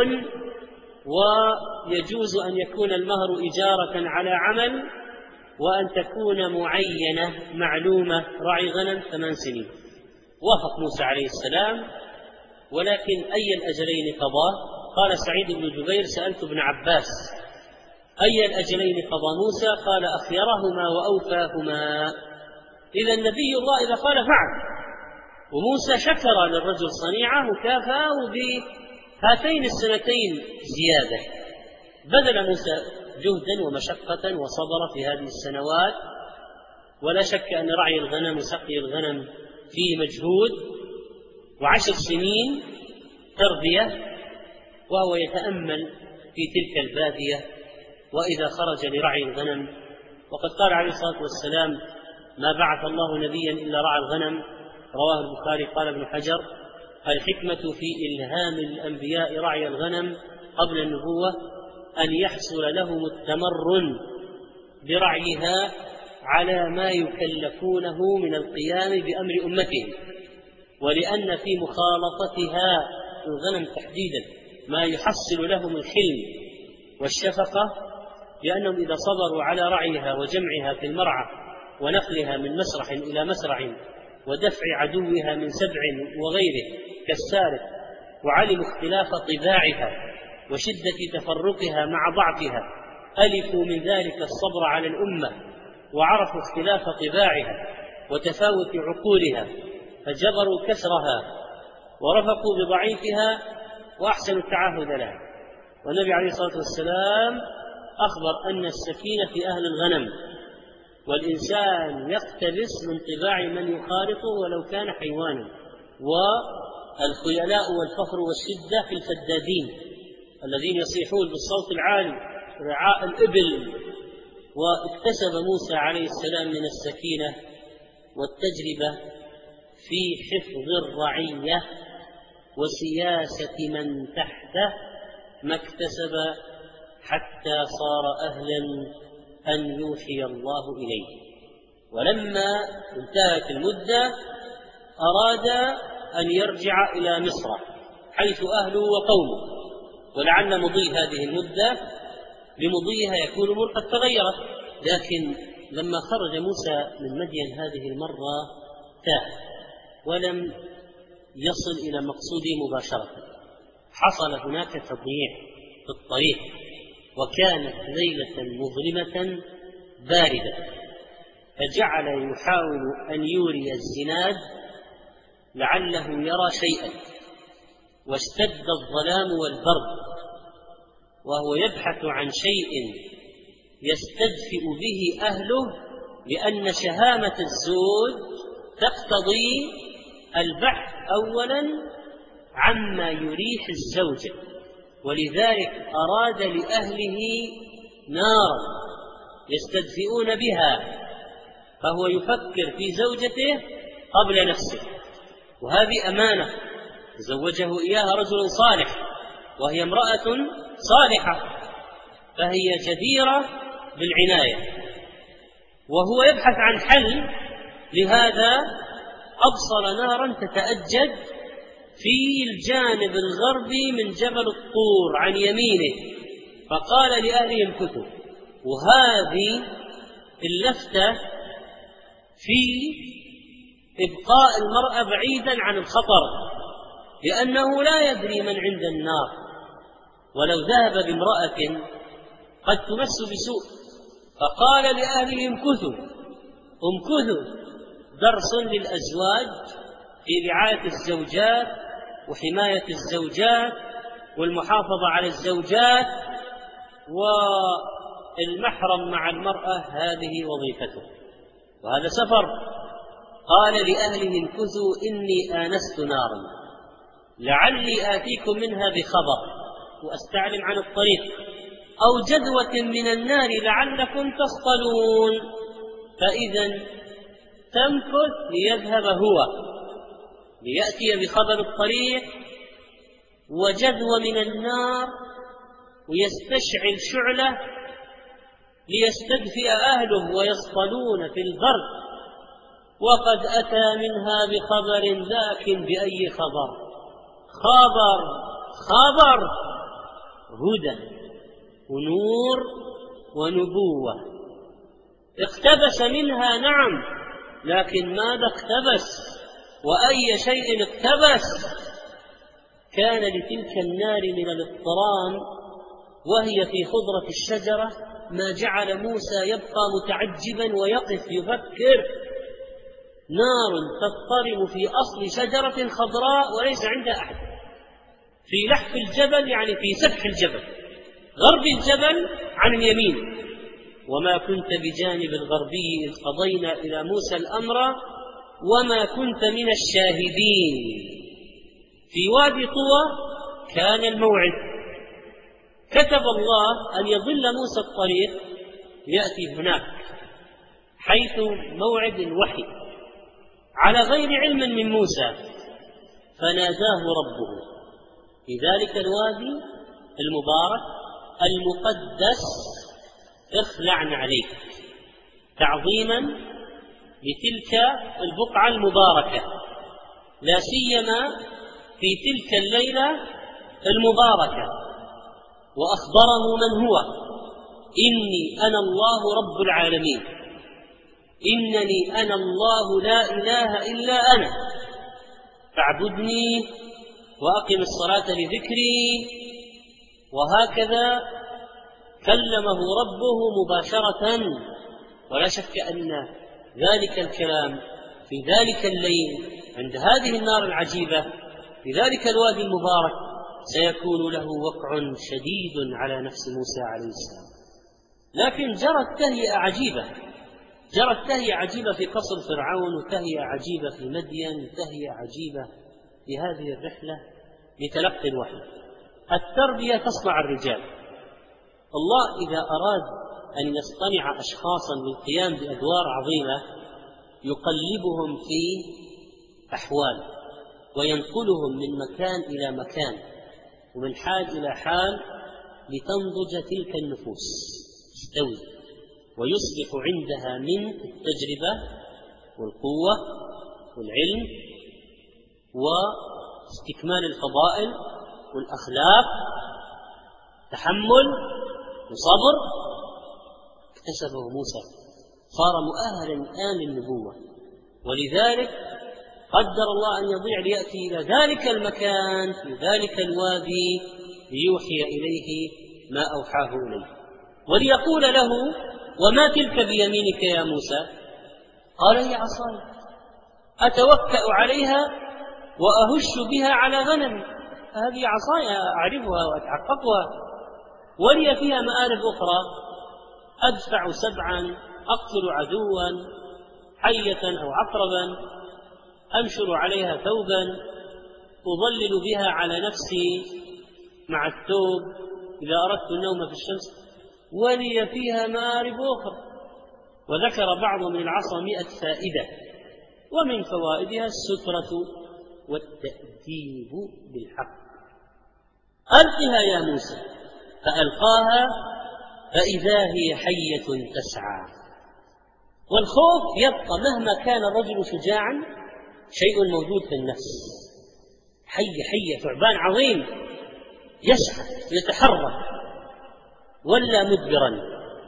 ويجوز أن يكون المهر إجارة على عمل، وأن تكون معينة معلومة: رعي غنم 8 سنين. وافق موسى عليه السلام، ولكن أي الأجلين قضى؟ قال سعيد بن جبير: سألت ابن عباس أي الأجلين قضى موسى؟ قال: أخيرهما وأوفاهما. إذا النبي الله إذا قال فعل. وموسى شكر للرجل صنيعه وكافأه بهاتين 2 زيادة. بذل موسى جهدا ومشقة وصبر في هذه السنوات، ولا شك أن رعي الغنم وسقي الغنم فيه مجهود، و10 سنين تربية، وهو يتأمل في تلك البادية وإذا خرج لرعي الغنم. وقد قال عليه الصلاة والسلام: ما بعث الله نبيا إلا رعى الغنم. رواه البخاري. قال ابن حجر: الحكمة في إلهام الأنبياء رعي الغنم قبل النبوة أن يحصل لهم التمرن برعيها على ما يكلفونه من القيام بأمر أمتهم، ولأن في مخالطتها الغنم تحديدا ما يحصل لهم الحلم والشفقة، لأنهم إذا صبروا على رعيها وجمعها في المرعى ونقلها من مسرح إلى مسرح ودفع عدوها من سبع وغيره كالسارق، وعلموا اختلاف طباعها وشدة تفرقها مع ضعفها، ألفوا من ذلك الصبر على الأمة، وعرفوا اختلاف طباعها وتفاوت عقولها فجبروا كسرها ورفقوا بضعيفها وأحسنوا التعهد لها. والنبي عليه الصلاة والسلام أخبر أن السكينة في أهل الغنم، والإنسان يقتبس من طباع من يخالطه ولو كان حيوانا. والخيلاء والفخر والشدة في الفدادين الذين يصيحون بالصوت العالي رعاء الإبل. واكتسب موسى عليه السلام من السكينة والتجربة في حفظ الرعية وسياسة من تحته ما اكتسب حتى صار أهلا أن يوحي الله إليه. ولما انتهت المدة أراد أن يرجع إلى مصر حيث أهله وقومه، ولعل مضي هذه المدة بمضيها يكون الأمور قد تغيرت. لكن لما خرج موسى من مدين هذه المرة تاه ولم يصل إلى مقصوده مباشرة، حصل هناك تضييع في الطريق، وكانت ليلة مظلمة باردة، فجعل يحاول أن يوري الزناد لعله يرى شيئا، واشتد الظلام والبرد، وهو يبحث عن شيء يستدفئ به أهله، لأن شهامة الزوج تقتضي البحث أولا عما يريح الزوجة، ولذلك أراد لأهله نارا يستدفئون بها، فهو يفكر في زوجته قبل نفسه، وهذه أمانة زوجه إياها رجل صالح وهي امرأة صالحة، فهي جديرة بالعناية. وهو يبحث عن حل لهذا، أبصر نارا تتأجج في الجانب الغربي من جبل الطور عن يمينه، فقال لأهله امكثوا وهذه اللفتة في إبقاء المرأة بعيدا عن الخطر، لأنه لا يدري من عند النار، ولو ذهب بامرأة قد تمس بسوء. فقال لأهله امكثوا، درس للأزواج في رعاية الزوجات وحماية الزوجات والمحافظة على الزوجات، والمحرم مع المرأة هذه وظيفته، وهذا سفر. قال لأهله امكثوا إني آنست نارا لعلي آتيكم منها بخبر وأستعلم عن الطريق أو جذوة من النار لعلكم تصطلون. فإذا تمكث ليذهب هو ليأتي بخبر الطريق وجذوة من النار ويستشعل شعلة ليستدفئ أهله ويصطلون في البرد، وقد أتى منها بخبر، لكن بأي خبر؟ خبر هدى ونور ونبوة. اقتبس منها نعم، لكن ماذا اقتبس وأي شيء اقتبس؟ كان لتلك النار من الاضطرام وهي في خضرة الشجرة ما جعل موسى يبقى متعجبا ويقف يفكر. نار تضطرم في أصل شجرة خضراء وليس عندها أحد، في لحف الجبل يعني في سفح الجبل، غرب الجبل عن اليمين. وما كنت بجانب الغربي إذ قضينا إلى موسى الأمر وما كنت من الشاهدين. في وادي طوى كان الموعد، كتب الله أن يضل موسى الطريق يأتي هناك حيث موعد الوحي على غير علم من موسى، فناداه ربه في ذلك الوادي المبارك المقدس اخلعن عليك، تعظيما لتلك البقعة المباركة، لا سيما في تلك الليلة المباركة. وأخبره من هو: إني أنا الله رب العالمين، إنني أنا الله لا إله إلا أنا فاعبدني وأقم الصلاة لذكري. وهكذا كلمه ربه مباشرة، ولا شك أن ذلك الكلام في ذلك الليل عند هذه النار العجيبة في ذلك الوادي المبارك سيكون له وقع شديد على نفس موسى عليه السلام. لكن جرت تهيئة عجيبة في قصر فرعون، وتهيئة عجيبة في مدين، وتهيئة عجيبة في هذه الرحلة لتلقي الوحي. التربية تصنع الرجال. الله إذا أراد أن يصطنع أشخاصا للقيام بأدوار عظيمة يقلبهم في أحوال وينقلهم من مكان إلى مكان ومن حال إلى حال لتنضج تلك النفوس، تستوي ويصبح عندها من التجربة والقوة والعلم واستكمال الفضائل والأخلاق، تحمل وصبر، اكتسبه موسى، صار مؤهلا الآن للنبوة. ولذلك قدر الله أن يضيع ليأتي إلى ذلك المكان في ذلك الوادي ليوحي إليه ما أوحاه إليه، وليقول له: وما تلك بيمينك يا موسى؟ قال: هي عصاي أتوكأ عليها وأهش بها على غنمي. هذه عصاي أعرفها وأتحققها، ولي فيها مآرب أخرى، أدفع سبعا، أقتل عدوا، حية أو عقربا، أنشر عليها ثوبا، أظلل بها على نفسي مع الثوب إذا أردت النوم في الشمس، ولي فيها مآرب أخرى. وذكر بعض من العصا 100 فائدة، ومن فوائدها السترة والتأديب بالحق. ألقها يا موسى، فألقاها فإذا هي حية تسعى. والخوف يبقى مهما كان الرجل شجاعا، شيء موجود في النفس، حية ثعبان عظيم يسعى يتحرك، ولا مدبرا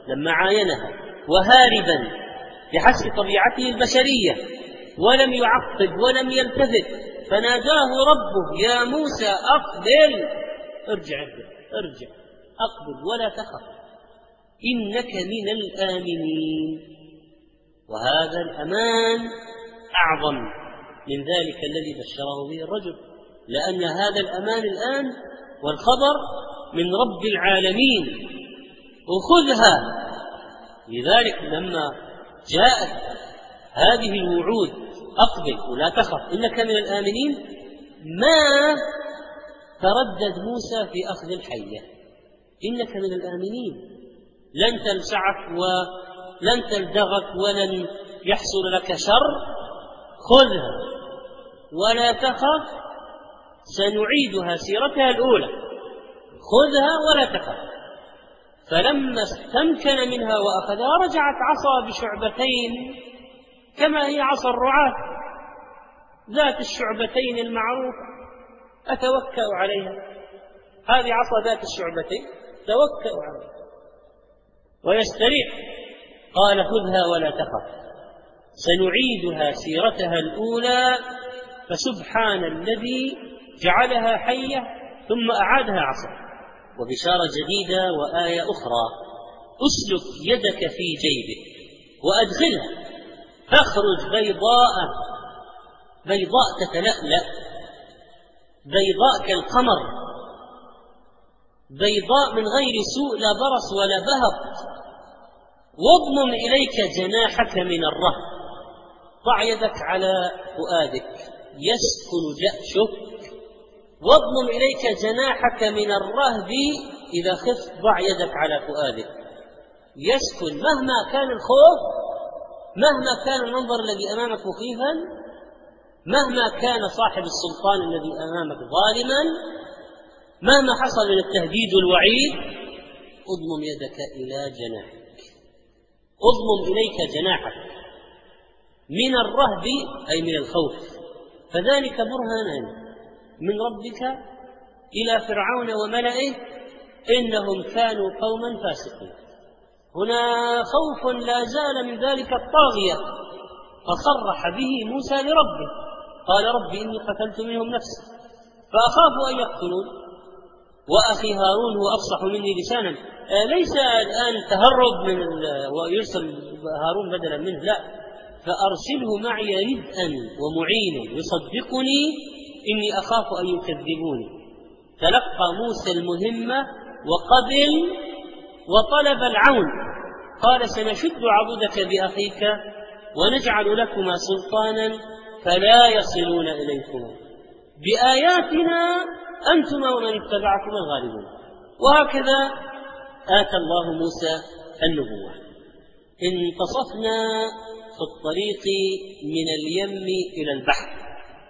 لما عاينها وهاربا بحسب طبيعته البشرية ولم يعقب ولم يلتفت، فناداه ربه يا موسى أقبل، ارجع أقبل ولا تخف إنك من الآمنين. وهذا الأمان أعظم من ذلك الذي بشره به الرجل، لأن هذا الأمان الآن والخبر من رب العالمين، وخذها. لذلك لما جاءت هذه الوعود أقبل ولا تخف إنك من الآمنين، ما تردد موسى في أخذ الحية، إنك من الآمنين، لن تلسعك ولن تلدغك ولن يحصل لك شر، خذها ولا تخف سنعيدها سيرتها الأولى، خذها ولا تخف. فلما استمكن منها وأخذها رجعت عصا بشعبتين كما هي عصا الرعاة ذات الشعبتين المعروفة، أتوكأ عليها، هذه عصا ذات الشعبتين توكأ عليها ويستريح. قال خذها ولا تخف سنعيدها سيرتها الأولى. فسبحان الذي جعلها حية ثم أعادها عصا. وبشارة جديدة وآية أخرى: أسلك يدك في جيبك وأدخلها تخرج بيضاء تتلألأ، بيضاء كالقمر، بيضاء من غير سوء لا برص ولا بهق. واضمم إليك جناحك من الرهب، ضع يدك على فؤادك يسكن جأشك. واضمم إليك جناحك من الرهب، إذا خفت ضع يدك على فؤادك يسكن. مهما كان الخوف، مهما كان المنظر الذي أمامك مخيفا، مهما كان صاحب السلطان الذي أمامك ظالما، مهما حصل من التهديد والوعيد، اضمم يدك إلى جناحك، اضمم إليك جناحك من الرهب أي من الخوف. فذلك برهانان من ربك إلى فرعون وملئه إنهم كانوا قوما فاسقين. هنا خوف لا زال من ذلك الطاغية، فصرح به موسى لربه، قال رب إني قتلت منهم نفسا فأخاف أن يقتلون وأخي هارون هو أفصح مني لسانا. ليس الآن تهرب من ويرسل هارون بدلا منه، لا، فأرسله معي رزءا ومعينا يصدقني إني أخاف أن يكذبوني. تلقى موسى المهمة وقبل وطلب العون، قال سنشد عضدك بأخيك ونجعل لكما سلطانا فلا يصلون إليكما بآياتنا أنتما ومن اتبعكما الغالبون. وهكذا آتى الله موسى النبوة. انتصفنا في الطريق من اليم إلى البحر،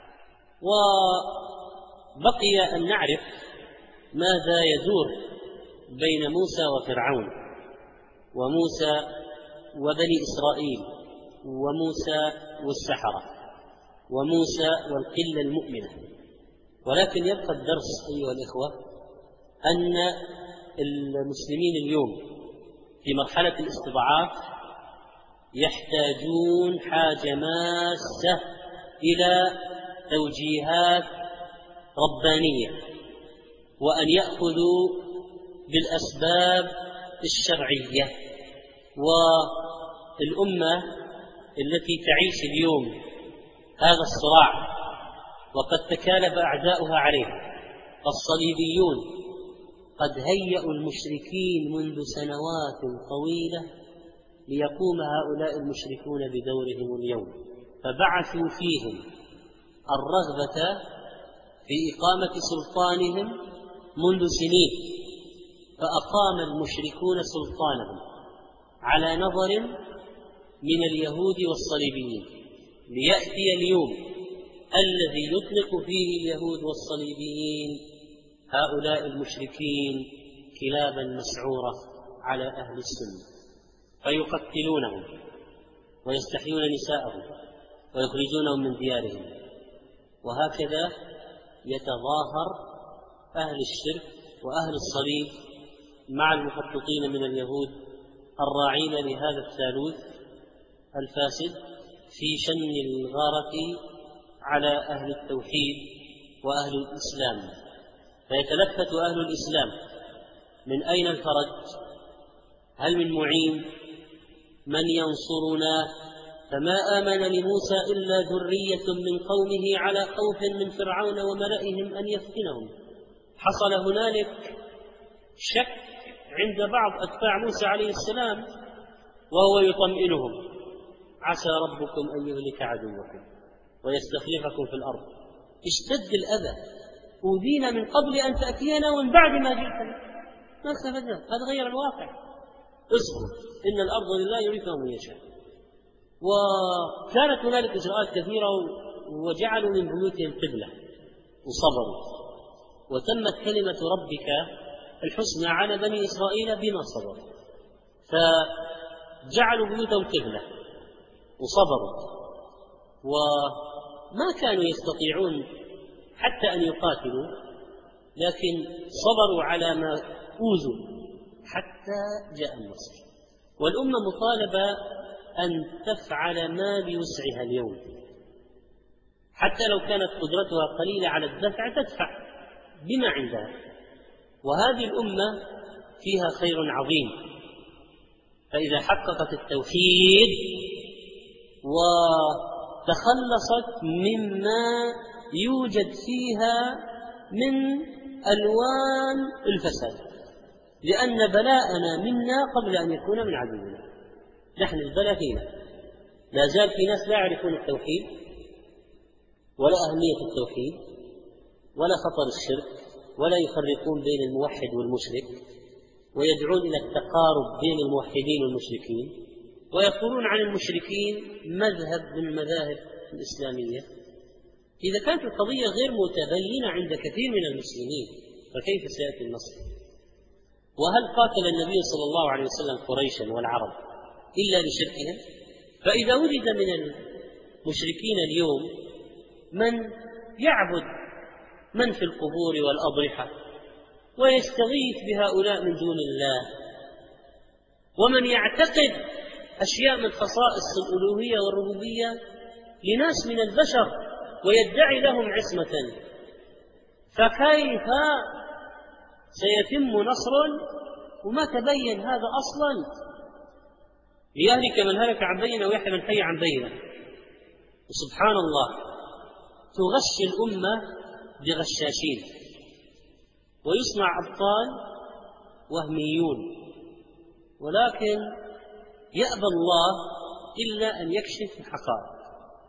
وبقي أن نعرف ماذا يدور بين موسى وفرعون، وموسى وبني إسرائيل، وموسى والسحرة، وموسى والقلة المؤمنة. ولكن يبقى الدرس أيها الإخوة أن المسلمين اليوم في مرحلة الاستضعاف يحتاجون حاجة ماسة إلى توجيهات ربانية، وأن يأخذوا بالأسباب الشرعية. والأمة التي تعيش اليوم هذا الصراع وقد تكالب أعداؤها عليه، الصليبيون قد هيئوا المشركين منذ سنوات طويلة ليقوم هؤلاء المشركون بدورهم اليوم، فبعثوا فيهم الرغبة في إقامة سلطانهم منذ سنين، فأقام المشركون سلطانهم على نظر من اليهود والصليبيين، ليأتي اليوم الذي يطلق فيه اليهود والصليبيين هؤلاء المشركين كلابا مسعورة على أهل السنة، فيقتلونهم ويستحيون نساءهم ويخرجونهم من ديارهم. وهكذا يتظاهر أهل الشرك وأهل الصليب مع المخططين من اليهود الراعين لهذا الثالوث الفاسد في شن الغارة على أهل التوحيد وأهل الإسلام، فيتلفت أهل الإسلام: من أين الفرج؟ هل من معين؟ من ينصرنا؟ فما آمن لموسى إلا ذرية من قومه على خوف من فرعون وملئهم أن يفتنهم. حصل هنالك شك عند بعض أتباع موسى عليه السلام وهو يطمئنهم: عسى ربكم أن يهلك عدوكم ويستخلفكم في الأرض. اشتد الأذى: أوذينا من قبل أن تأتينا ومن بعد ما جئتنا، ما استفدنا، هذا غير الواقع. اصبر إن الأرض لله يورثها من يشاء. وكانت هنالك إجراءات كثيرة وجعلوا من بيوتهم قبلة وصبروا، وتمت كلمة ربك الحسنى على بني إسرائيل بما صبروا، فجعلوا بيوتهم قبلة وصبروا، وما كانوا يستطيعون حتى أن يقاتلوا، لكن صبروا على ما أوذوا حتى جاء النصر. والأمة مطالبة أن تفعل ما بوسعها اليوم، حتى لو كانت قدرتها قليلة على الدفع تدفع بما عندها. وهذه الأمة فيها خير عظيم، فإذا حققت التوحيد وتخلصت مما يوجد فيها من ألوان الفساد، لأن بلاءنا منا قبل أن يكون من عدونا. نحن البلاء فينا، لا زال في ناس لا يعرفون التوحيد ولا أهمية التوحيد ولا خطر الشرك، ولا يفرقون بين الموحد والمشرك، ويدعون إلى التقارب بين الموحدين والمشركين، ويقولون عن المشركين مذهب من المذاهب الإسلامية. إذا كانت القضية غير متبينة عند كثير من المسلمين فكيف سيأتي النصر؟ وهل قاتل النبي صلى الله عليه وسلم قريشا والعرب إلا لشركهم؟ فإذا وجد من المشركين اليوم من يعبد من في القبور والأضرحة ويستغيث بهؤلاء من دون الله، ومن يعتقد أشياء من خصائص الألوهية والربوبية لناس من البشر ويدعي لهم عصمة، فكيف سيتم نصر وما تبين هذا أصلا؟ ليهلك من هلك عن بينة ويحيى من حي عن بينة. وسبحان الله تغش الأمة بغشاشين، ويصنع أبطال وهميون، ولكن يأبى الله إلا أن يكشف الحقائق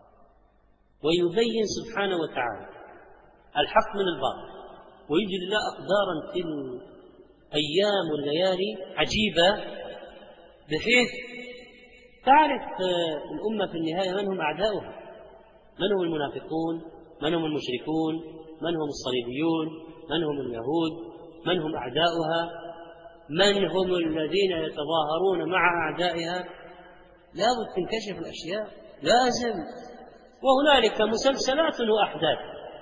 ويبين سبحانه وتعالى الحق من الباطل، ويجري الله أقدارا في الأيام والليالي عجيبة، بحيث تعرف الأمة في النهاية من هم أعداؤها، من هم المنافقون، من هم المشركون، من هم الصليبيون، من هم اليهود، من هم أعداؤها، من هم الذين يتظاهرون مع أعدائها. لابد تنكشف الأشياء، لازم. وهنالك مسلسلات وأحداث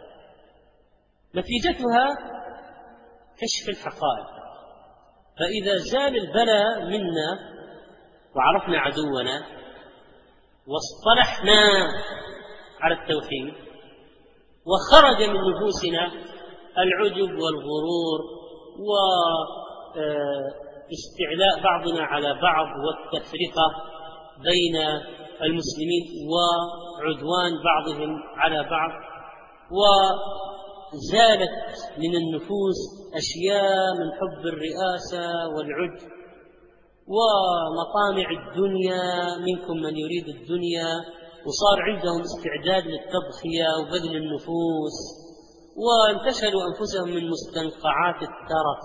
نتيجتها كشف الحقائق. فإذا زال البلاء منا وعرفنا عدونا واصطلحنا على التوحيد وخرج من نفوسنا العجب والغرور واستعلاء بعضنا على بعض والتفرقة بين المسلمين وعدوان بعضهم على بعض، وزالت من النفوس أشياء من حب الرئاسة والعجب ومطامع الدنيا، منكم من يريد الدنيا، وصار عندهم استعداد للتضحية وبذل النفوس، وانتشلوا أنفسهم من مستنقعات الترف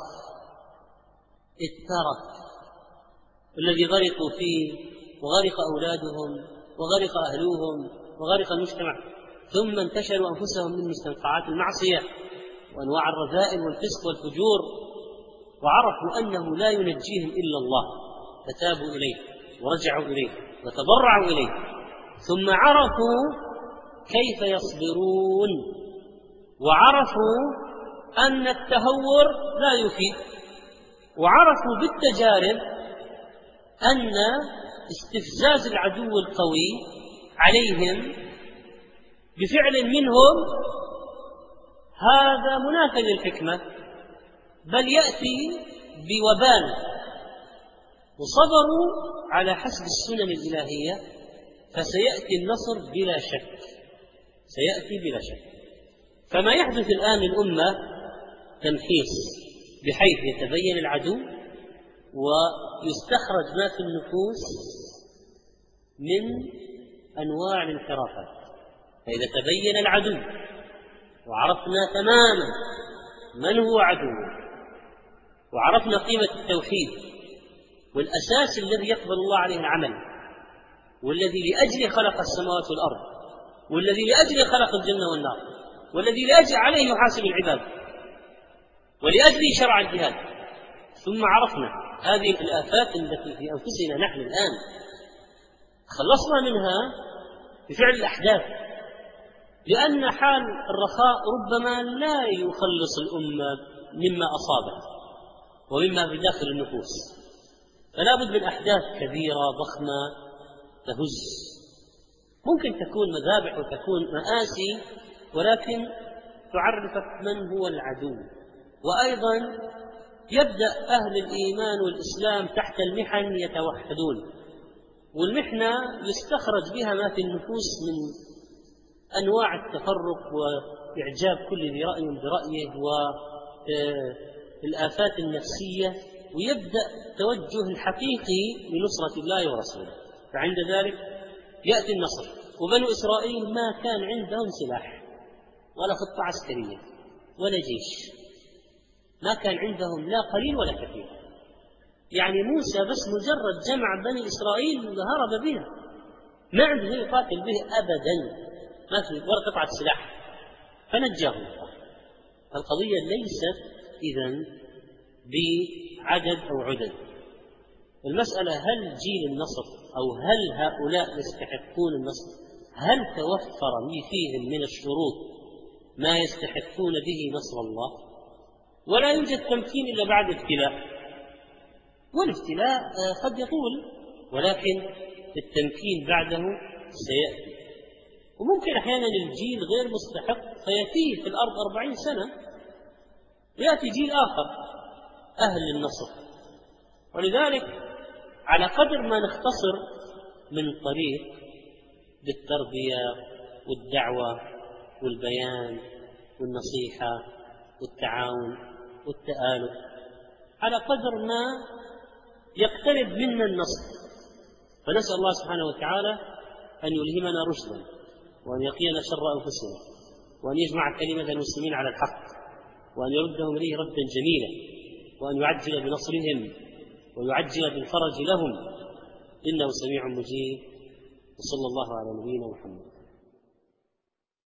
الذي غرقوا فيه، وغرق أولادهم وغرق أهلوهم وغرق المجتمع، ثم انتشلوا أنفسهم من مستنقعات المعصية وأنواع الرذائل والفسق والفجور، وعرفوا أنه لا ينجيهم إلا الله، فتابوا إليه ورجعوا إليه وتضرعوا إليه، ثم عرفوا كيف يصبرون، وعرفوا أن التهور لا يفيد، وعرفوا بالتجارب أن استفزاز العدو القوي عليهم بفعل منهم هذا منافي للحكمة، بل يأتي بوبال، وصبروا على حسب السنن الإلهية فسيأتي النصر بلا شك، سيأتي بلا شك. فما يحدث الآن للأمة تمحيص بحيث يتبين العدو ويستخرج ما في النفوس من أنواع الانحرافات. فإذا تبين العدو وعرفنا تماما من هو عدو وعرفنا قيمة التوحيد والأساس الذي يقبل الله عليه العمل والذي لأجله خلق السماوات والأرض والذي لأجله خلق الجنة والنار والذي لأجل عليه يحاسب العباد ولأجله شرع الجهاد، ثم عرفنا هذه الآفات التي في أنفسنا نحن الآن خلصنا منها بفعل الأحداث، لأن حال الرخاء ربما لا يخلص الأمة مما أصابه ومما بداخل النفوس، فلا بد من أحداث كبيرة ضخمة تهز، ممكن تكون مذابح وتكون مآسي، ولكن تعرفك من هو العدو. وأيضا يبدأ أهل الإيمان والإسلام تحت المحن يتوحدون، والمحنة يستخرج بها ما في النفوس من أنواع التفرق وإعجاب كل ذي رأي برأيه والآفات النفسية، ويبدأ التوجه الحقيقي لنصرة الله ورسوله. فعند ذلك يأتي النصر. وبنو إسرائيل ما كان عندهم سلاح ولا خطة عسكرية ولا جيش، ما كان عندهم لا قليل ولا كثير، يعني موسى بس مجرد جمع بني إسرائيل هرب بها، ما عنده يقاتل به أبدا، ما في ولا قطعة سلاح، فنجاهم الله. القضية ليست إذن بعدد أو عدد، المسألة هل جيل النصر أو هل هؤلاء يستحقون النصر، هل توفر فيهم من الشروط ما يستحقون به نصر الله؟ ولا يوجد تمكين إلا بعد ابتلاء، والابتلاء قد يطول ولكن التمكين بعده سيأتي. وممكن أحيانا الجيل غير مستحق فيأتيه في الأرض 40 سنة ويأتي جيل آخر أهل للنصر. ولذلك على قدر ما نختصر من طريق بالتربية والدعوة والبيان والنصيحة والتعاون والتآلف، على قدر ما يقترب منا النصر. فنسأل الله سبحانه وتعالى أن يلهمنا رشدا وأن يقينا شر أنفسنا وأن يجمع كلمة المسلمين على الحق وأن يردهم إليه ردا جميلا وأن يعجل بنصرهم ويعجل بالفرج لهم إنه سميع مجيب. وصلى الله على نبينا محمد.